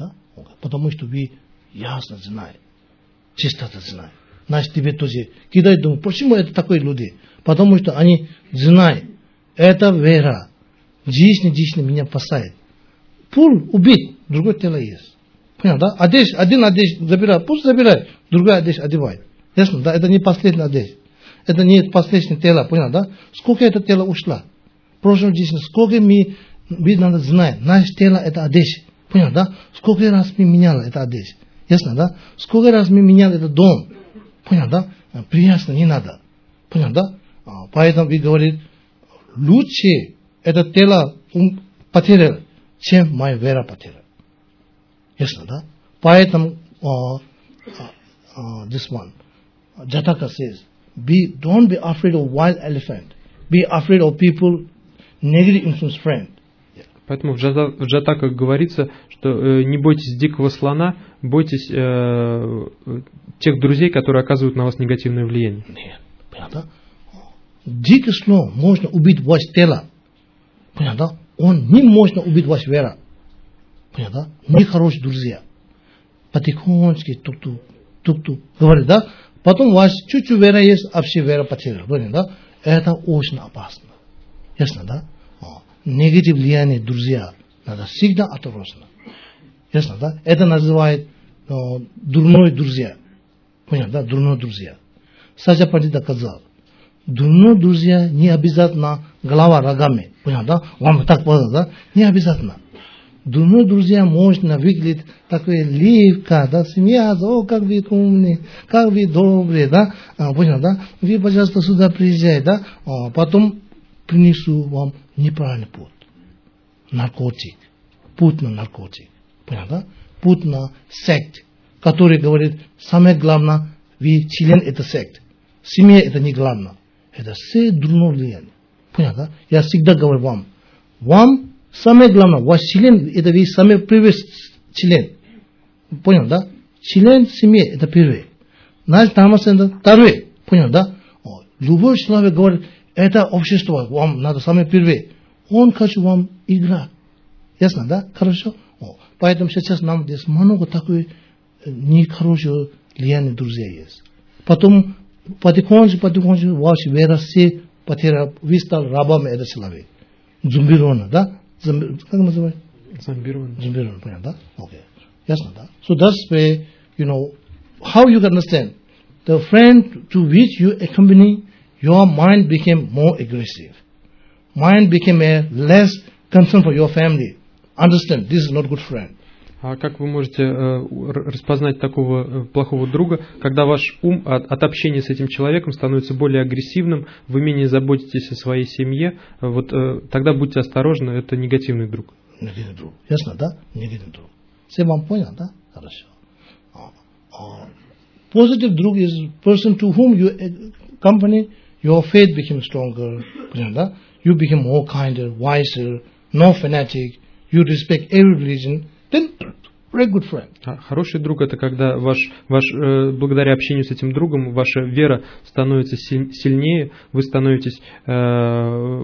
Потому что вы ясно знаете, чистота знает. Наш Тибет тоже. Китай думает, почему это такие люди? Потому что они знают, это вера. Жизнь, жизнь меня спасает. Пул убить, другое тело есть. Понял, да? Одежь, один одежь забирает, пусть забирает, другая одежь одевает. Ясно, да? Это не последняя одежда. Это не последнее тело, понял, да? Сколько это тело ушло? В прошлом жизни, сколько мы, мы надо знать, наше тело это одежда. Понял, да? Сколько раз мы меняли это одежда? Ясно, да? Сколько раз мы меняли этот дом? Понял, да? Приясно, не надо. Понял, да? Поэтому вы говорите, лучше это тело потерял, чем моя вера потерял. Ясно, да? Поэтому uh, uh, uh, this one, Jataka says, be, don't be afraid of wild elephant. Be afraid of people, negative influence friend. Поэтому в, Джата, в Джатаках говорится, что э, не бойтесь дикого слона, бойтесь э, тех друзей, которые оказывают на вас негативное влияние. Нет, понятно? Дикий слон можно убить ваше тело. Понятно? Он не можно убить вашу веру. Понятно? Нехорошие друзья. Потихонечку, тук-тук, тук-тук. Говорит, да? Потом у вас чуть-чуть вера есть, а все вера потеряли. Понятно? Да? Это очень опасно. Ясно, да? Негатив влияние друзья. Надо всегда осторожно. Ясно, да? Это называют о, дурной друзья. Понятно, да? Дурной друзья. Саджа Пандита сказал, дурной друзья не обязательно голова рогами. Понятно, да? Вам так понятно, да? Не обязательно. Дурной друзья можно выглядеть такой легко, да, смеяться, о, как вы умные, как вы добрые, да? А, понятно, да? Вы, пожалуйста, сюда приезжайте, да? А, потом принесу вам неправильный путь. Наркотик. Путь на наркотик. Понятно? Путь на сект, который говорит, самое главное, вы член этой секты. Семья это не главное. Это все дурное влияние. Понятно? Я всегда говорю вам, вам самое главное, ваш член, это вы самый первый член. Понял, да? Член семьи это первый. Наш тамас это второй. Понял, да? Любой человек говорит, это общество, вам надо самое первое. Он хочет вам играть. Ясно, да? Хорошо? О, поэтому сейчас нам здесь много такой нехорошего влияния друзей есть. Потом потихоньку, потихоньку ваша вера все потеряла, вы стали рабами этого человека. Зомбировано, да? Зомби, как называется? Зомбировано. Зомбировано, понятно, да? Окей. Ясно, да? So that's where, you know, how you can understand. The friend to which you accompany, your mind became more aggressive. Mind became a less concern for your family. Understand, this is not good friend. А как вы можете э, распознать такого э, плохого друга, когда ваш ум от, от общения с этим человеком становится более агрессивным, вы менее заботитесь о своей семье, вот э, тогда будьте осторожны, это негативный друг. Негативный друг. Ясно, да? Негативный друг. Все вам понял, да? Хорошо. Positive друг is person to whom you accompany, your faith became stronger. Да? You become more kinder, wiser, no fanatic. You respect every religion. Then, very good friend. Хороший друг это когда ваш, ваш, э, благодаря общению с этим другом ваша вера становится сильнее, вы становитесь э,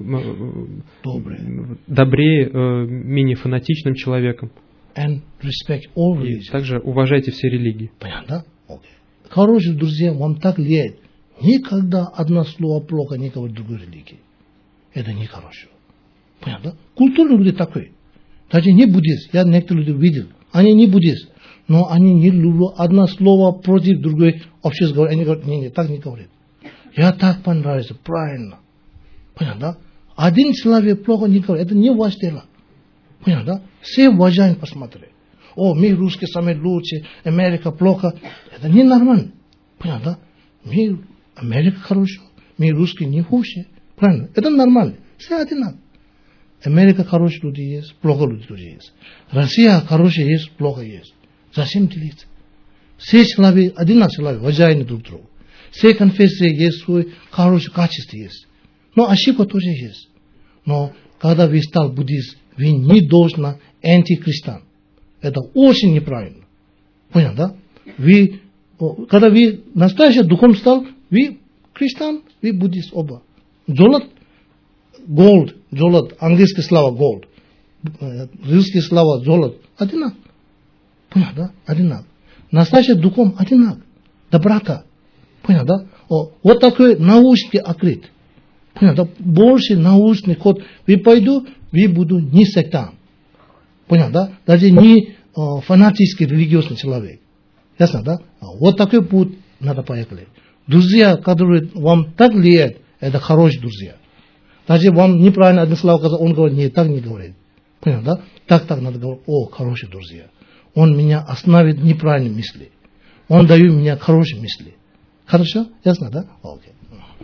добрее, э, менее фанатичным человеком. And respect all religions. И также уважайте все религии. Понятно? Okay. Хорошие друзья вам так влияют. Никогда одно слово плохо не говорит другой религии. Это нехорошо. Понятно? Культурные люди такой. Даже не буддист. Я некоторых людей видел. Они не буддист. Но они не любят одно слово против другой общества говорят. Они говорят, не, не, так не говорят. Я так понравился. Правильно. Понятно? Один человек плохо не говорит. Это не ваше дело. Понятно? Все уважаем, посмотри. О, мы русские самые лучшие, Америка плохо. Это ненормально. Понятно? Мы, Америка хорошая, мы русские не хуже. Правильно? Это нормально. Все одинаково. Америка хорошие люди есть, плохо люди есть. Россия хорошая есть, плохо есть. Зачем делиться? Все человек, один человек, уважаемый друг друга. Все конфессии есть свой хорошее качество есть. Но ошибка тоже есть. Но когда вы стал буддист, вы не должны антихристиан. Это очень неправильно. Понял, да? Вы, когда вы настоящий духом стал, вы христиан, вы буддист оба. Золото, gold, золото, английское слово gold, русское слово золото, одинаково. Понял, да? Одинаково. Настоящий духом одинаково. Доброта. Понял, да? О, вот такой научный открыт. Понял, да? Больше научный ход. Вы пойду, вы буду не сектант. Понял, да? Даже не о, фанатический религиозный человек. Ясно, да? Вот такой путь надо поехали. Друзья, которые вам так влияют, это хорошие друзья. Даже вам неправильно одно слово сказал, он говорит, нет, так не говорит. Понял, да? Так, так надо говорить, о, хорошие друзья. Он меня остановит неправильные мысли. Он дает мне хорошие мысли. Хорошо? Ясно, да? Окей.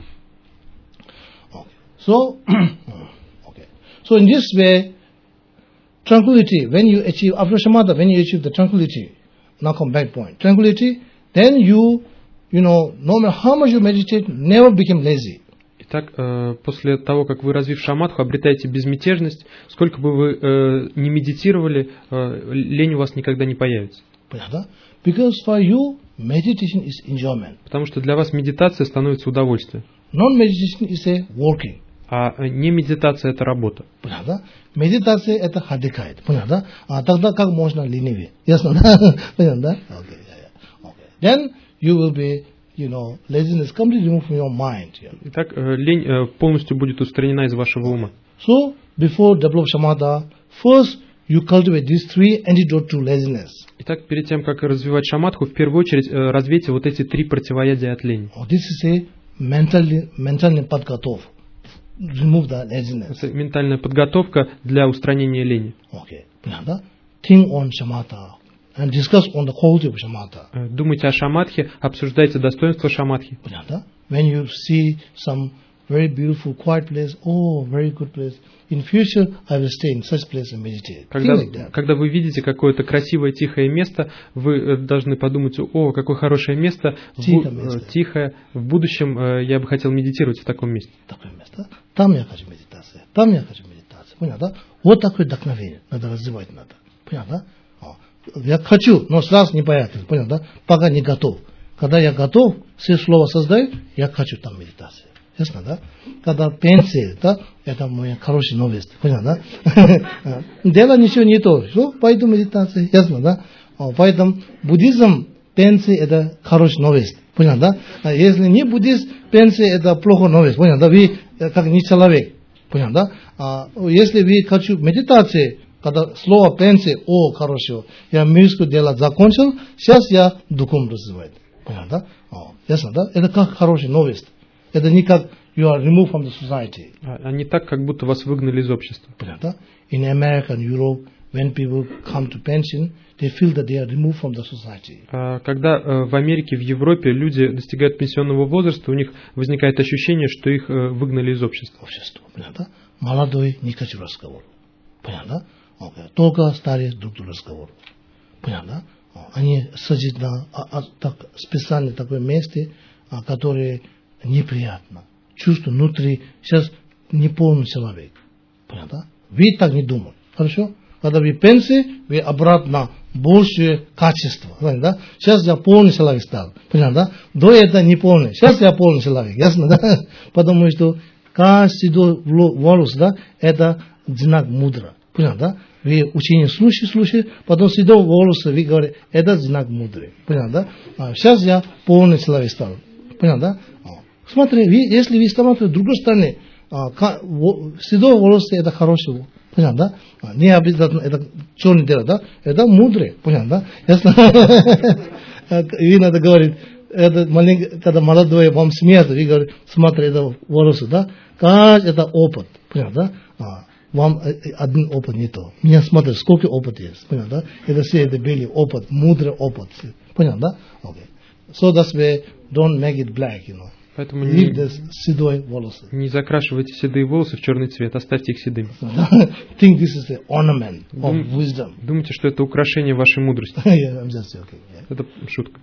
Okay. So, okay. So in this way, tranquility, when you achieve, after samadhi, when you achieve the tranquility, now come back point. Tranquility, then you, you know, no matter how much you meditate, never become lazy. Итак, э, после того, как вы, развив шаматху, обретаете безмятежность, сколько бы вы э, не медитировали, э, лень у вас никогда не появится. Because for you, meditation is enjoyment. Потому что для вас медитация становится удовольствием. Non-meditation is a working. А не медитация – это работа. Медитация – это отдыхает. Понятно? А тогда как можно ленивее? Ясно, да? Понятно, да? Okay, yeah, yeah. Okay. Then you will be, you know, laziness completely removed from your mind. Yeah. Итак, лень полностью будет устранена из вашего ума. So, before develop samatha, first you cultivate these three antidote to laziness. Итак, перед тем, как развивать шаматху, в первую очередь развейте вот эти три противоядия от лени. Oh, this is a mentally, mentally подготов. Remove the laziness. Это ментальная подготовка для устранения лени. Okay. Понятно? Think on shamatha and discuss on the quality of shamatha. Думайте о шаматхе, обсуждайте достоинства шаматхи. Понятно? When you see some very beautiful, quiet place, oh, very good place. In future, I will stay in such place and meditate. Когда, like that. когда вы видите какое-то красивое, тихое место, вы должны подумать, о, какое хорошее место, Тихое, в, место. тихое. В будущем я бы хотел медитировать в таком месте. Такое место. Там я хочу медитация. Там я хочу медитация. Понятно? Вот такое вдохновение. Надо развивать надо. Понятно? Я хочу, но сразу не понятно. Понятно? Пока не готов. Когда я готов, все слова создаю, я хочу там медитация. Ясно, да? Когда пенсия, да, это моя хорошая новость. Понятно, да? Дело ничего не то. Что? Пойду медитация. Ясно, да? Поэтому буддизм, пенсия это хорошая новость. Понятно, да? Если не буддист, пенсия это плохая новость. Понятно, да? Вы как не человек. Понятно, да? Если вы хотите медитации, когда слово пенсия, о, хорошо, я мирское дело закончил, сейчас я духом развиваю. Понятно, да? Ясно, да? Это как хорошая новость. Это не как you are removed from the society. А не так, как будто вас выгнали из общества. Понятно? In America and Europe, when people come to pension, they feel that they are removed from the society. А когда в Америке, в Европе люди достигают пенсионного возраста, у них возникает ощущение, что их выгнали из общества. Общество, понятно? Молодой не хочу разговор. Понятно? Okay. Только старые друг другу разговор. Понятно? Они садятся на а, а, так, специально такое место, а, которое неприятно. Чувство внутри, сейчас не полный человек. Понятно? Вы так не думаете. Хорошо? Когда вы пенсии, вы обратно большее качество. Понятно? Сейчас я полный человек стал. Понятно? До этого не полный. Сейчас я полный человек. Ясно? Да? Потому что каждый волос, да, это знак мудро. Понятно? Да? Вы учение слушаете, слушаете, потом седой волос, вы говорите, это знак мудрый. Понятно? Да? Сейчас я полный человек стал. Понятно? Да? Смотри, если вы смотрите с другой стороны, седой волос это хороший. Понятно, да? Не обязательно это черное дело, да? Это мудрый. Понятно, да? Ясно? И надо говорить, это маленький, когда молодой вам смеется, вы говорите, смотри, это волосы, да? Как это опыт. Понятно, да? Вам один опыт не то. Меня смотрят, сколько опыт есть. Понятно, да? Это все это белый опыт, мудрый опыт. Понятно, да? Okay. So that's why don't make it black, you know. Поэтому не, седой волосы. Не закрашивайте седые волосы в черный цвет, оставьте их седыми. Think this is an ornament of wisdom. Думайте, что это украшение вашей мудрости. Yeah, I'm just joking. Yeah. Это шутка.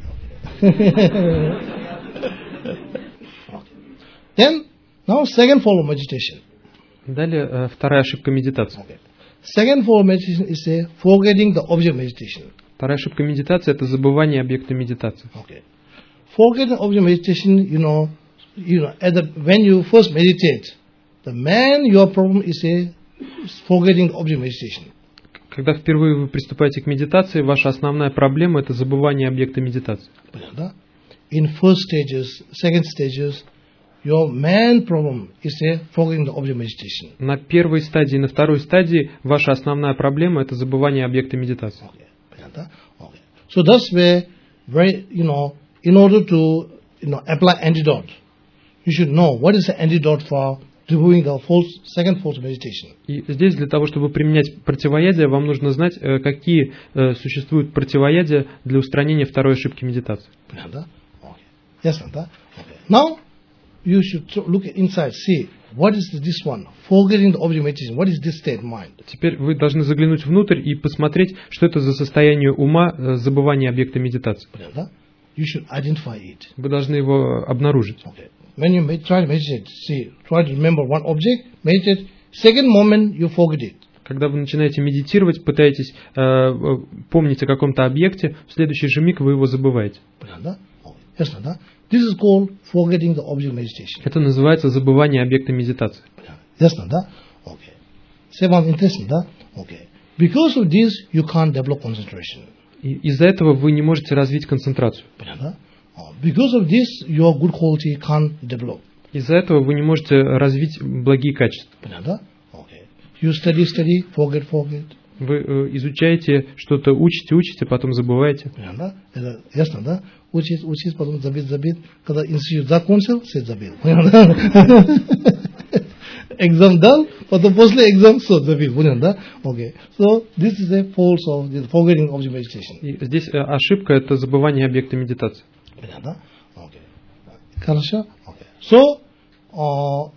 Then, now second form of meditation. Далее вторая ошибка медитации. Okay. Second form of meditation is a forgetting the object meditation. Вторая ошибка медитации – это забывание объекта медитации. Okay. Forgetting object meditation, you know, you know, at the, when you first meditate, the main your problem is a forgetting object meditation. Когда впервые вы приступаете к медитации, ваша основная проблема – это забывание объекта медитации. Понятно? In first stages, second stages, your main problem is a forgetting the object meditation. На первой стадии, на второй стадии ваша основная проблема – это забывание объекта медитации. Okay. Понятно? Okay. So that's where, very, you know, in order to, you know, apply antidote, you should know what is the antidote for removing the false, second false meditation. И здесь для того, чтобы применять противоядие, вам нужно знать, какие существуют противоядия для устранения второй ошибки медитации. Понятно? Okay. Yes, okay. Now you should look inside, see What is this one? Forgetting the object meditation. What is this state mind? Теперь вы должны заглянуть внутрь и посмотреть, что это за состояние ума, э, забывание объекта медитации. You should identify it. Вы должны его обнаружить. Okay. When you try to meditate, see, try to remember one object, meditate. Second moment you forget it. Когда вы начинаете медитировать, пытаетесь э, помнить о каком-то объекте, в следующий же миг вы его забываете. This is called forgetting the object meditation. Это называется забывание объекта медитации. Ясно, да? Okay. Say one interesting, да? Okay. Because of this, you can't develop concentration. И из-за этого вы не можете развить концентрацию. Because of this, your good quality can't develop. Из-за этого вы не можете развить благие качества. Okay. You study, study, forget, forget. Вы э, изучаете что-то, учите, учите, потом забываете. Это ясно, да? Учить, учить, потом забить, забить. Когда институт закончил, все забил. Экзам дал, потом после экзам все забил. Понял, да? Okay. So, this is a fault of the forgetting object meditation. И здесь э, ошибка – это забывание объекта медитации. Понял, да? Okay. Хорошо? Okay. So, uh,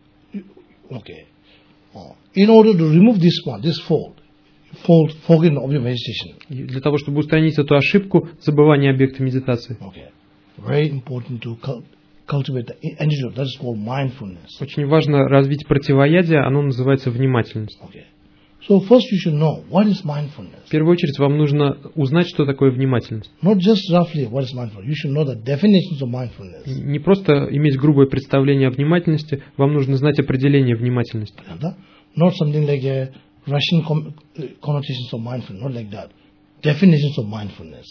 okay. Uh, in order to remove this one, this fault, fault forgetting object meditation. И для того, чтобы устранить эту ошибку, забывание объекта медитации. Okay. Very important to cultivate the antidote. That is called mindfulness. Очень важно развить противоядие, оно называется внимательность. Okay. So first you should know what is mindfulness. В первую очередь вам нужно узнать, что такое внимательность. Not just roughly what is mindfulness. You should know the definitions of mindfulness. Не просто иметь грубое представление о внимательности, вам нужно знать определение внимательности. Not something like a Russian connotations of mindfulness, not like that. Definitions of mindfulness.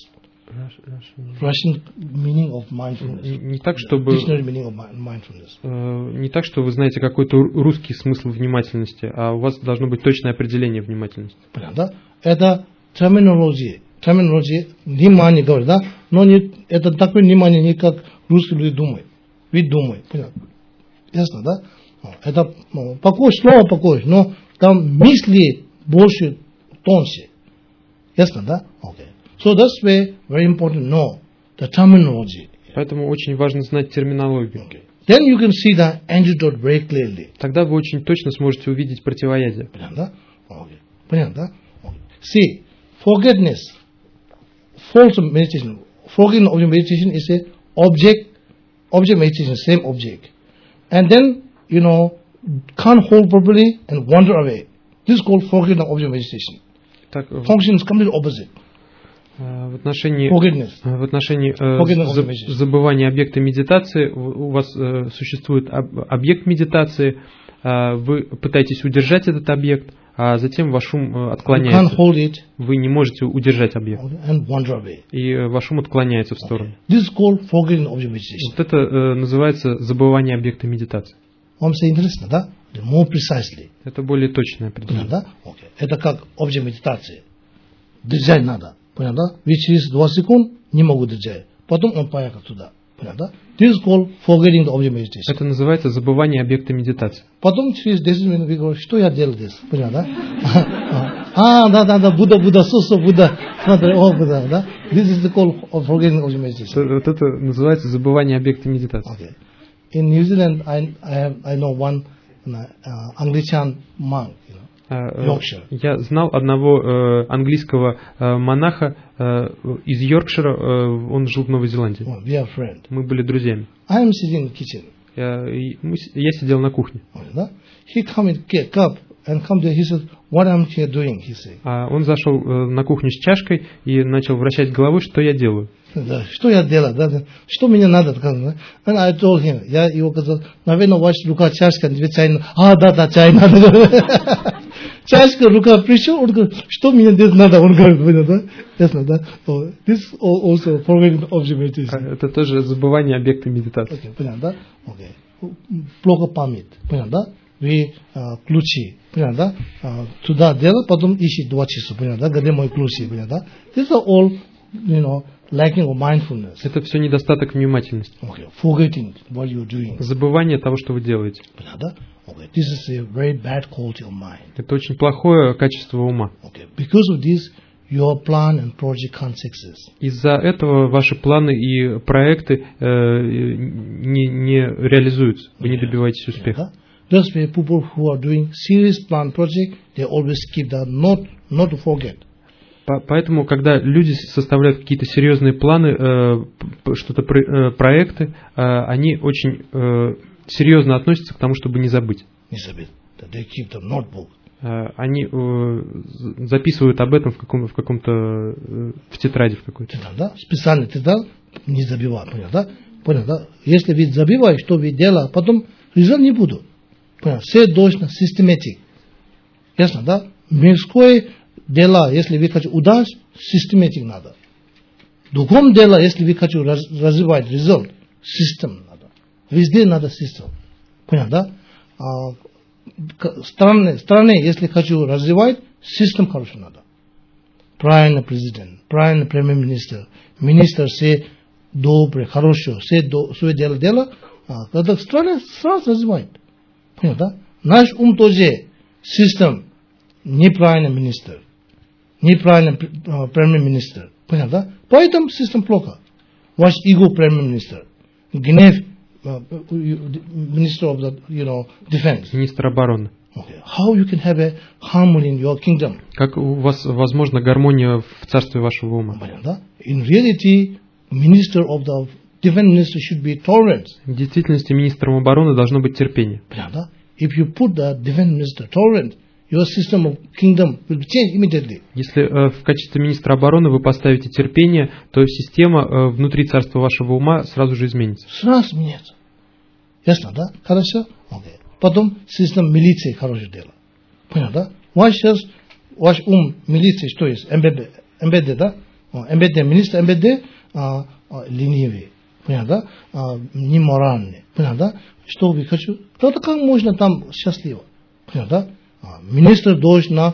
Russian meaning of mindfulness. Не так, чтобы Dictionary meaning of mindfulness. Не так, что вы знаете какой-то русский смысл внимательности, а у вас должно быть точное определение внимательности. Понятно? Это terminology. Terminology внимание говорит, да? Но не, это такое внимание не как русские люди думают. Ведь думают. Понятно? Ясно, да? Это покой, слово покой, но там мысли больше тоньше. Ясно, да? Okay. So that's why very important to know the terminology. Поэтому очень важно знать терминологию. Okay. Then you can see the antidote very clearly. Тогда вы очень точно сможете увидеть противоядие. Понятно? Okay. Понятно? Okay. See, forgetfulness, false meditation. Forgetting object meditation is a object, object meditation, same object. And then you know, can't hold properly and wander away. This is called forgetting object meditation. Так, function is completely opposite. В отношении, Forgetfulness. в отношении э, забывания объекта медитации у вас э, существует об, объект медитации, э, вы пытаетесь удержать этот объект, а затем ваш ум э, отклоняется. Вы не можете удержать объект. And wander away. И э, ваш ум отклоняется в сторону. Okay. This is called forgetting object meditation. Вот это э, называется забывание объекта медитации. Вам все интересно, да? More precisely. Это более точное определение. Да? Okay. Это как объект медитации. Держать надо. Понятно? Ведь через двадцать секунд не могу держать. Потом он поехал туда. Понятно? This is called forgetting the object meditation. Это называется забывание объекта медитации. Потом через десять минут вы говорите, что я делал здесь? Понятно? А, да, да, да, Будда, Будда, Сусу, Будда. Смотри, о, Будда, да? This is called forgetting the object meditation. Вот это называется забывание объекта медитации. Okay. In New Zealand, I, I, have, I know one uh, Anglican monk, you know, uh, Yorkshire. Я знал одного э, английского э, монаха э, из Йоркшира, э, он жил в Новой Зеландии. Oh, we are friends. Мы были друзьями. I am sitting in the kitchen. Я, мы, я сидел на кухне. He come in cup and come there. He said, "What am I doing?" He said. А он зашел э, на кухню с чашкой и начал вращать головой, что я делаю. Да, что я делаю, да, что мне надо, да? And I told him, я его сказал, наверное, ваша рука чашка, тебе чай надо. А, да, да, чай надо. Чашка, рука пришел, он говорит, что мне здесь надо, он говорит, да, ясно, да? This also forgetting object meditation. Это тоже забывание объекта медитации. Okay, понятно, да? Okay. Плохо память, понятно, да? Вы uh, ключи, понятно, да? Uh, туда делать, потом ищет два часа, понятно, да? Где мои ключи, понятно, да? These are all, you know, lacking of mindfulness. Это все недостаток внимательности. Okay. Forgetting what you're doing. Забывание того, что вы делаете. Понятно? Okay. This is a very bad quality of mind. Это очень плохое качество ума. Okay. Because of this, your plan and project can't success. Из-за этого ваши планы и проекты э, не, не реализуются. Вы okay. не добиваетесь успеха. That's why people who are doing serious plan project, they always keep that not, not to forget. Поэтому, когда люди составляют какие-то серьезные планы, что-то проекты, они очень серьезно относятся к тому, чтобы не забыть. Не забыть. They keep the notebook. Они записывают об этом в каком, в каком-то в тетради в какой-то. Да? Специально тетрадь не забивай, понял, да? Понял, да? Если вы забиваете, что вы делаете, потом результат не буду. Понял? Все должно систематик. Ясно, да? Мирское дело, если вы хотите удачи, систематик надо. Духовное дело, если вы хотите раз, развивать результат, систем надо. Везде надо систем. Понял, да? А, страны, страны, если хочу развивать, систем хороший надо. Правильный президент, правильный премьер-министр, министр все добрый, хороший, все до, свое дело дело, а, когда страны сразу развивает. Понял, да? Наш ум тоже систем, неправильный министр, неправильный премьер-министр. Понял, да? Поэтому систем плохо. Ваш эго премьер-министр, гнев Minister of the, you know, Defense. Министр обороны. Okay. How you can have a harmony in your kingdom? Как у вас возможна гармония в царстве вашего ума? In reality, Minister of the Defense Minister should be tolerant. В действительности министром обороны должно быть терпение. If you put the Defense Minister tolerant, your system of kingdom will change immediately. Если э, в качестве министра обороны вы поставите терпение, то система э, внутри царства вашего ума сразу же изменится. Сразу меняется. Ясно, да? Хорошо? Okay. Потом система милиции хорошее дело. Понял, да? Ваш сейчас, ваш ум милиции что есть? эм бэ дэ, эм бэ дэ, да? эм бэ дэ, министр эм бэ дэ а, а, ленивый. Понял, да? А, неморальный. Понял, да? Что вы хочу? Тогда как можно там счастливо? Понял, да? Министр должен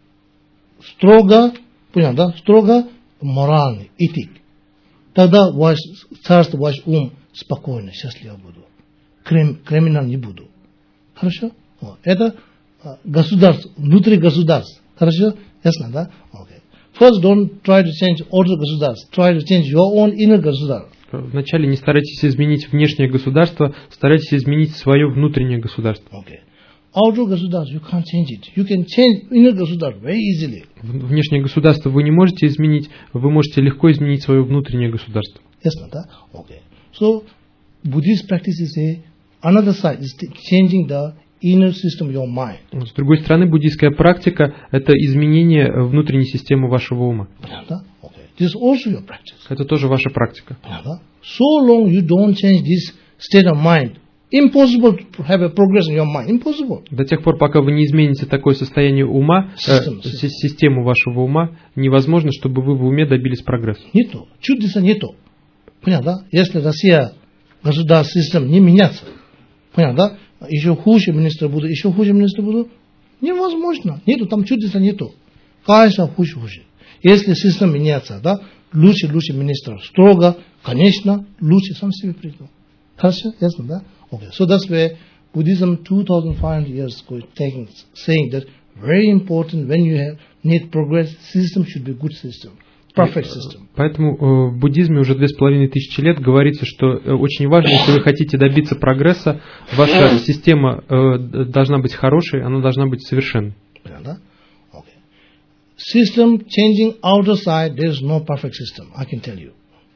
строго, понял, да, строго моральный, этик. Тогда ваш царство, ваш ум спокойно, счастливо буду. Крим, криминал не буду. Хорошо? Вот. Это государство, внутри государства. Хорошо? Ясно, да? Okay. First, don't try to change other государств. Try to change your own inner государство. Вначале не старайтесь изменить внешнее государство, старайтесь изменить свое внутреннее государство. Okay. Outer государство, you can't change it. You can change inner государство very easily. Внешнее государство вы не можете изменить, вы можете легко изменить свое внутреннее государство. Ясно, да? Okay. So, Buddhist practice is a, another side, is changing the inner system of your mind. С другой стороны, буддийская практика – это изменение внутренней системы вашего ума. Okay. This is also your practice. Это тоже ваша практика. So long you don't change this state of mind, impossible to have a progress in your mind. Impossible. До тех пор, пока вы не измените такое состояние ума, System, э, system. систему вашего ума, невозможно, чтобы вы в уме добились прогресса. Нету. Чудеса нету. Понятно, да? Если Россия, государство, система не меняется, понятно, да? Еще хуже министр будут, еще хуже министр будут, невозможно. Нету, там чудеса нету. Конечно, хуже, хуже. Если система меняется, да, лучше, лучше министр. Строго, конечно, лучше сам себе придумал. Хорошо, ясно, да? Okay. So that's where Buddhism two thousand five hundred years ago taking, saying that very important when you have need progress, system should be good system, perfect system. Поэтому э, в буддизме уже две с половиной тысячи лет говорится, что э, очень важно, если вы хотите добиться прогресса, ваша система э, должна быть хорошей, она должна быть совершенной. Да? Okay. System changing outer side, there is no perfect system, I can tell you.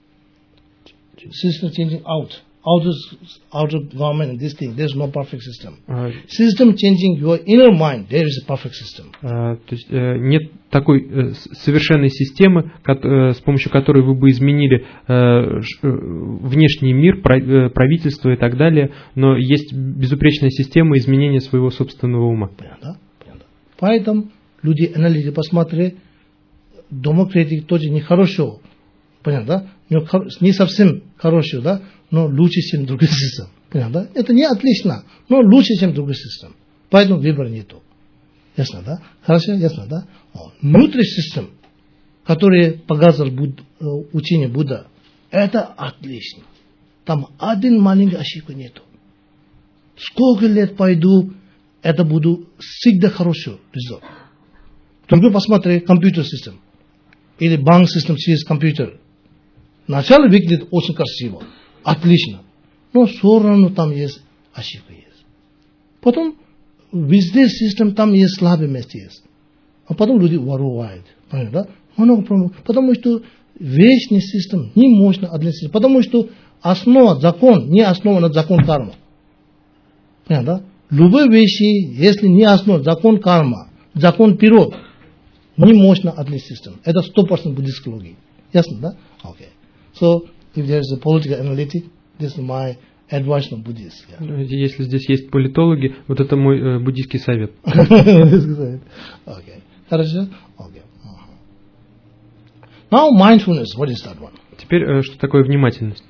System changing out. Outer, outer government and this thing, there is no perfect system. Uh, system changing your inner mind, there is a perfect system. Uh, то есть, uh, нет такой uh, совершенной системы, ко- uh, с помощью которой вы бы изменили uh, внешний мир, прав- правительство и так далее, но есть безупречная система изменения своего собственного ума. Понятно? Понятно. Поэтому люди анализируют, посмотрели, демократия тоже нехорошо. Понятно, да? Не совсем хорошо, да? Но лучше, чем другой систем. Понятно, да? Это не отлично, но лучше, чем другой систем. Поэтому выбора нету. Ясно, да? Хорошо, ясно, да? Внутренний систем, который показал Буд, учение Будда, это отлично. Там один маленький ошибка нету. Сколько лет пойду, это буду всегда хорошо результат. Только посмотри компьютер систем. Или банк систем через компьютер. Вначале выглядит очень красиво. Отлично. Но все равно там есть ошибка есть. Потом везде система, там есть слабые места есть. А потом люди воруют. Понятно, да? Много проблем. Потому что вечный систем не можно относиться. Потому что основа, закон, не основа на закон кармы. Понятно, да? Любые вещи, если не основа, закон карма, закон природы, не можно относиться. Это сто процентов буддийская логика. Ясно, да? Okay. So, if there is a political analytic, this is my advice on Buddhists. Yeah. Если здесь есть политологи, вот это мой э, буддийский совет. Okay. Хорошо? Okay. Now mindfulness, what is that one? Теперь, э, что такое внимательность?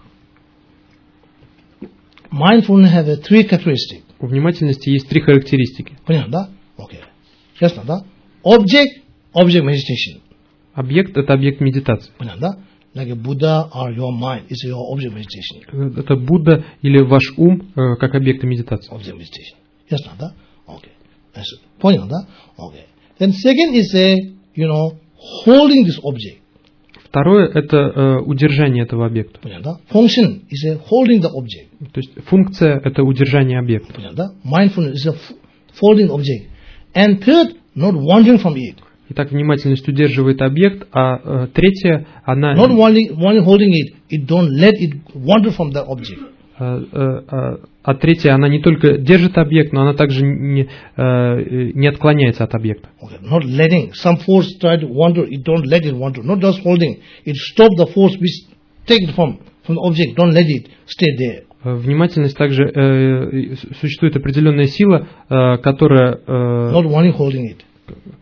Mindfulness have a three characteristics. У внимательности есть три характеристики. Понятно, да? Окей. Ясно, да? Object, object meditation. Объект – это объект медитации. Понятно, да? Like a Buddha or your mind is your object meditation. Это Будда или ваш ум э, как объект медитации. Object meditation. Ясно, да? Окей. Понял, да? Окей. Then second is a, you know, holding this object. Второе – это э, удержание этого объекта. Понятно, да? Function is a holding the object. То есть функция – это удержание объекта. Понятно, да? Mindfulness is a holding object. And third, not wandering from it. Итак, внимательность удерживает объект, а э, третье, она... Not only, only holding it, it don't let it wander from the object. А, а, а третье, она не только держит объект, но она также не, не отклоняется от объекта. Okay. Not letting some force try to wander, it don't let it wander. Not just holding, it stop the force which take it from from the object. Don't let it stay there. Внимательность также э, существует определенная сила, э, которая. Э, Not only holding it.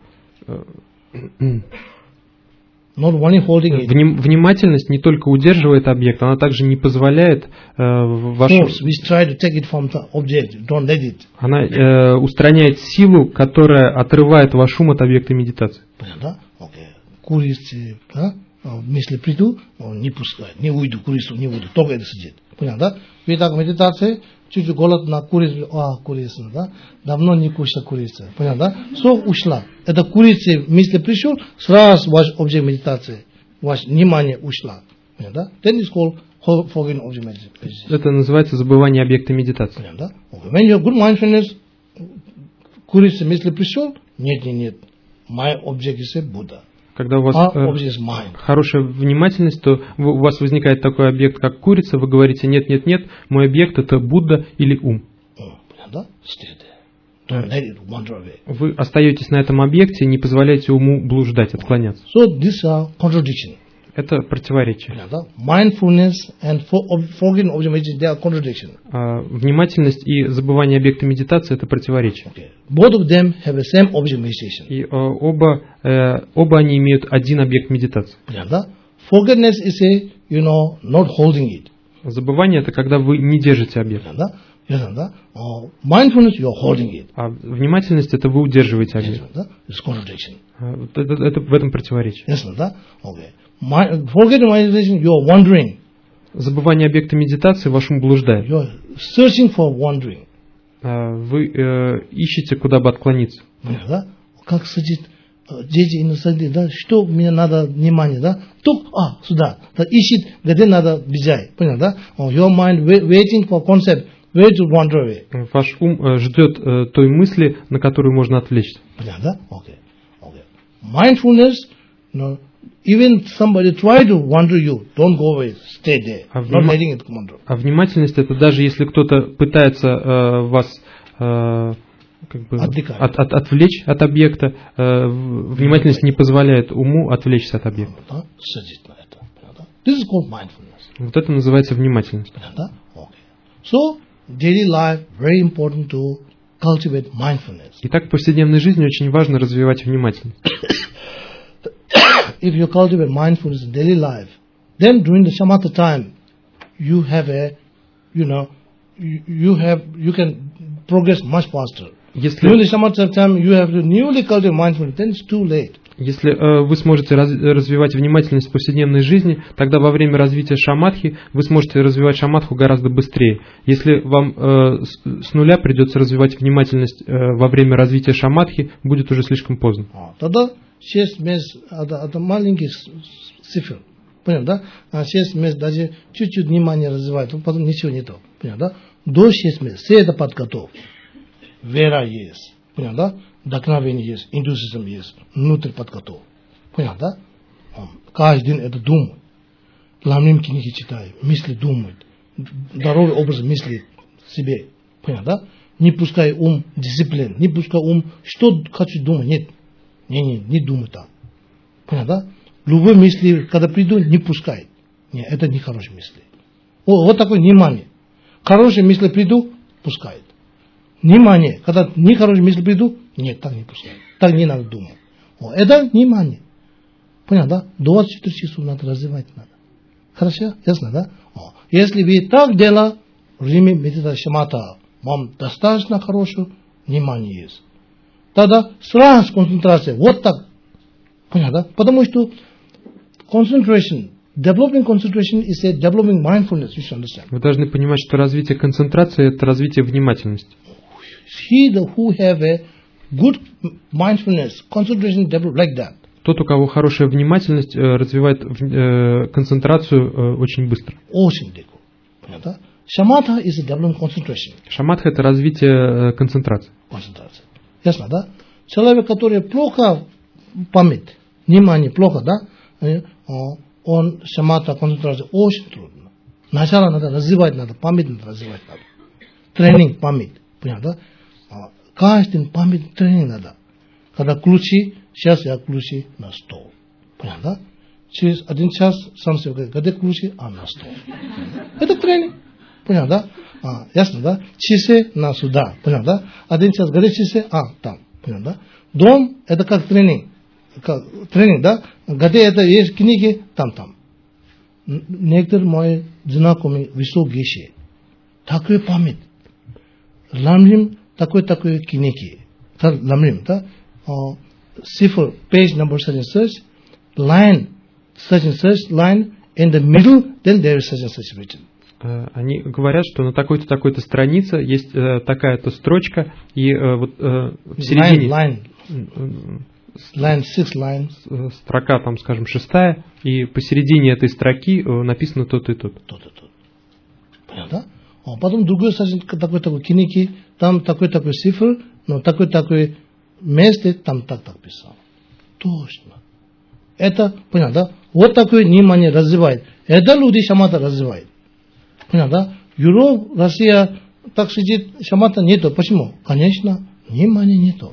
Not only holding it. Вним, внимательность не только удерживает объект, она также не позволяет э, вашему... Force, which try to take it from the object, don't let it. Она э, устраняет силу, которая отрывает ваш ум от объекта медитации. Понятно? Окей. Курицы, да? Если приду, не пускай, не уйду, курицу не уйду, только это сидит. Понятно, да? Ведь так медитация, чуть-чуть голод на курицу, а, курица, да? Давно не кушала курица. Понятно, да? Сок ушла. Это курица, если пришел, сразу ваш объект медитации, ваше внимание ушла. Понятно, да? Then it's called forgetting object meditation. Это называется забывание объекта медитации. Понятно, да? Okay. When you have good mindfulness, курица, если пришел, нет, нет, нет. My object is a Buddha. Когда у вас э, хорошая внимательность, то в, у вас возникает такой объект, как курица, вы говорите, нет, нет, нет, мой объект это Будда или ум. Вы остаетесь на этом объекте и не позволяете уму блуждать, отклоняться. So these are contradiction. Это противоречие. Mindfulness and forgetting object meditation, they are contradiction. А, внимательность и забывание объекта медитации это противоречие. Okay. Both of them have the same object meditation. И а, оба э, оба они имеют один объект медитации. Forgetfulness is a, you know, not holding it. Забывание это когда вы не держите объект. Uh, mindfulness, you are holding it. А внимательность это вы удерживаете объект. It's contradiction. А, это, это, это в этом противоречие. Okay. Forgetting meditation, you are wandering. Забывание объекта медитации ваш ум блуждает. You are searching for wandering. А, вы э, ищете, куда бы отклониться. Да? Как сидит дети и садит, да? Что мне надо внимание, да? Тук, а, сюда. Да, ищет, где надо бежать. Понял, да? Oh, your mind waiting for concept, where to wander away. Ваш ум э, ждет э, той мысли, на которую можно отвлечься. Понял, да? Okay. Okay. Mindfulness, you know, even somebody try to wander you, don't go away, stay there. А, not внима... letting it wander. а внимательность это даже если кто-то пытается э, вас э, как бы от, от, отвлечь от объекта, э, внимательность не позволяет уму отвлечься от объекта. Да? Садить на это. Да? This is called mindfulness. Вот это называется внимательность. Да? Okay. So, daily life very important to cultivate mindfulness. Итак, в повседневной жизни очень важно развивать внимательность. If you cultivate mindfulness in daily life, then during the samatha time, you have a, you know, you, you have, you can progress much faster. Если, during the samatha time, you have to newly cultivate mindfulness, then it's too late. Если э, вы сможете раз, развивать внимательность в повседневной жизни, тогда во время развития шаматхи вы сможете развивать шаматху гораздо быстрее. Если вам э, с, с нуля придется развивать внимательность э, во время развития шаматхи, будет уже слишком поздно. Тогда шесть месяцев, это, это маленький цифр. Понятно, да? шесть месяцев даже чуть-чуть внимание развивает, потом ничего не то. Понятно, да? До шести месяцев, все это подготовка. вера есть, понял, да? Вдохновение есть, энтузиазм есть, внутрь подготовка. Понял, да? Он каждый день это думает. Ламним книги читает, мысли думает, здоровый образ мысли себе. Понял, да? Не пускай ум дисциплин, не пускай ум, что хочу думать, нет. Не, не, не думай так. Понял, да? Любые мысли, когда придут, не пускай. Нет, это не хорошие мысли. О, вот такое внимание. Хорошие мысли придут, пускает. Внимание, когда нехорошие мысли придут, нет, так не пускает. Так не надо думать. О, это внимание. Понял, да? двадцать четыре часа надо развивать надо. Хорошо? Ясно, да? О, если вы так делаете, в время медитации шамата, вам достаточно хорошее внимание есть. Тогда сразу концентрация. Вот так. Понял, да? Потому что concentration, developing concentration is a developing mindfulness. You should understand. Вы должны понимать, что развитие концентрации – это развитие внимательности. He who have a good mindfulness, concentration develop like that. Тот, у кого хорошая внимательность, развивает концентрацию очень быстро. Очень легко. Понятно? Шаматха is a developing concentration. Шаматха – это развитие концентрации. Концентрация. Ясно, да? Человек, который плохо память, внимание плохо, да? Он шаматха, концентрация очень трудно. Сначала надо развивать, надо память надо развивать надо. Тренинг память. Понятно, да? Каждый день память тренинг надо. Когда ключи, сейчас я ключи на стол. Понятно, да? Через один час сам себе говорит, где ключи? А, на стол. Это тренинг. Понятно, да? А, ясно, да? Часы на сюда. Понятно, да? Один час, где часы? А, там. Понятно, да? Дом, это как тренинг. Как, тренинг, да? Где это есть книги? Там, там. Некоторые мои знакомые высокие. Такой память. Ламрим, такой-такой книги. Ламрим, да? Cipher, page number such and such, line, such and such, line, in the middle, then there is such and such written. Они говорят, что на такой-то такой-то странице есть э, такая-то строчка, и э, вот э, в середине line, line, line six line, строка, там, скажем, шестая, и посередине этой строки э, написано то-то и то-то. То-то, то-то. Понятно? А потом другой такой-такой книги, там такой-такой цифр, но такой-такой месте, там так-так писал. Точно. Это, понятно, да? Вот такое внимание развивает. Это люди шамата развивает. Понятно, да? Европа, Россия так сидит, шамата нету. Почему? Конечно, внимания нету.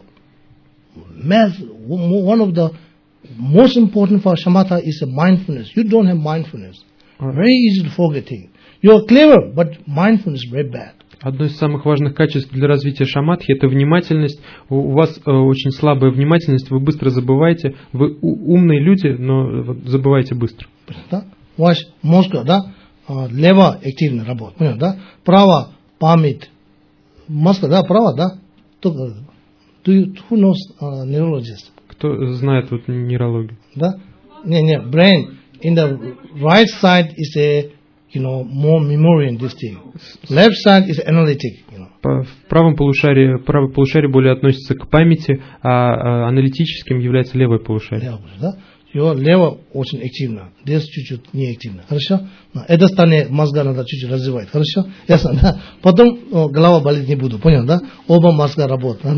One of the most important for shamatha is a mindfulness. You don't have mindfulness. Very easy to forget things. You are clever, but mindfulness is very bad. Одно из самых важных качеств для развития шаматхи – это внимательность. У, у вас э, очень слабая внимательность, вы быстро забываете. Вы у, умные люди, но вот, забываете быстро. Да? Ваш мозг, да, лево активно работает, понятно, да? Право память, мозг, да, право, да? Do you, who knows uh, neurologist? Кто знает вот нейрологию? Да? Не, не, brain in the right side is a you know, more memory in this thing. Left side is analytic, you know. В правом полушарии, правое полушарие более относится к памяти, а аналитическим является левое полушарие. Лево, да? Его лево очень активно, здесь чуть-чуть неактивно. Хорошо? Это стороне мозга надо чуть-чуть развивать. Хорошо? Ясно, да? Потом о, голова болеть не буду, понял, да? Оба мозга работают.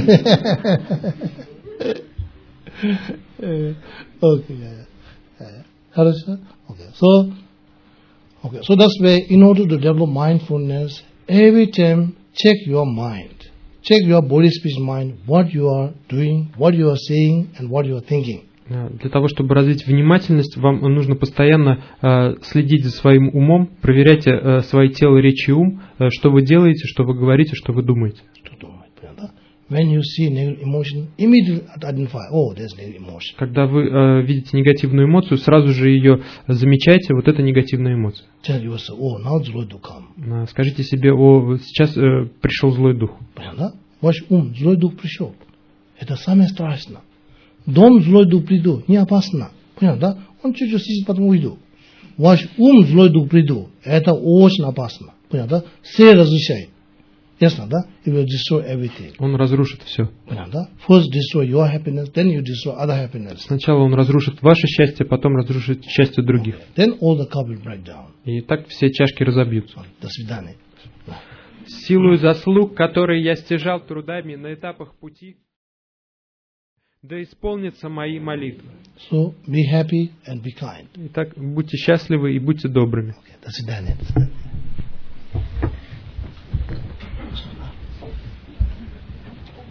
Хорошо? So, okay, so that's why in order to develop mindfulness, every time check your mind. Check your body, speech, mind, what you are doing, what you are saying, and what you are thinking. Для того, чтобы развить внимательность, вам нужно постоянно э, следить за своим умом, проверяйте э, свое тело, речь и ум, э, что вы делаете, что вы говорите, что вы думаете. When you see negative emotion, immediately identify, oh, there's negative emotion. Когда вы э, видите негативную эмоцию, сразу же ее замечайте, вот это негативная эмоция. Tell yourself, oh, now злой дух come. Скажите себе, о, сейчас э, пришел злой дух. Понятно? Ваш ум, злой дух пришел. Это самое страшное. Дом злой дух приду, не опасно. Понятно, да? Он чуть-чуть сидит, потом уйду. Ваш ум злой дух приду, это очень опасно. Понятно, да? Все разрушает. Ясно, да? It will destroy everything. Он разрушит все. Понятно, да? First destroy your happiness, then you destroy other happiness. Сначала он разрушит ваше счастье, потом разрушит счастье других. Okay. Then all the cup will break down. И так все чашки разобьются. До свидания. силою заслуг, которые я стяжал трудами на этапах пути, да исполнятся мои молитвы. So be happy and be kind. Итак, будьте счастливы и будьте добрыми. Okay, that's it, Daniel.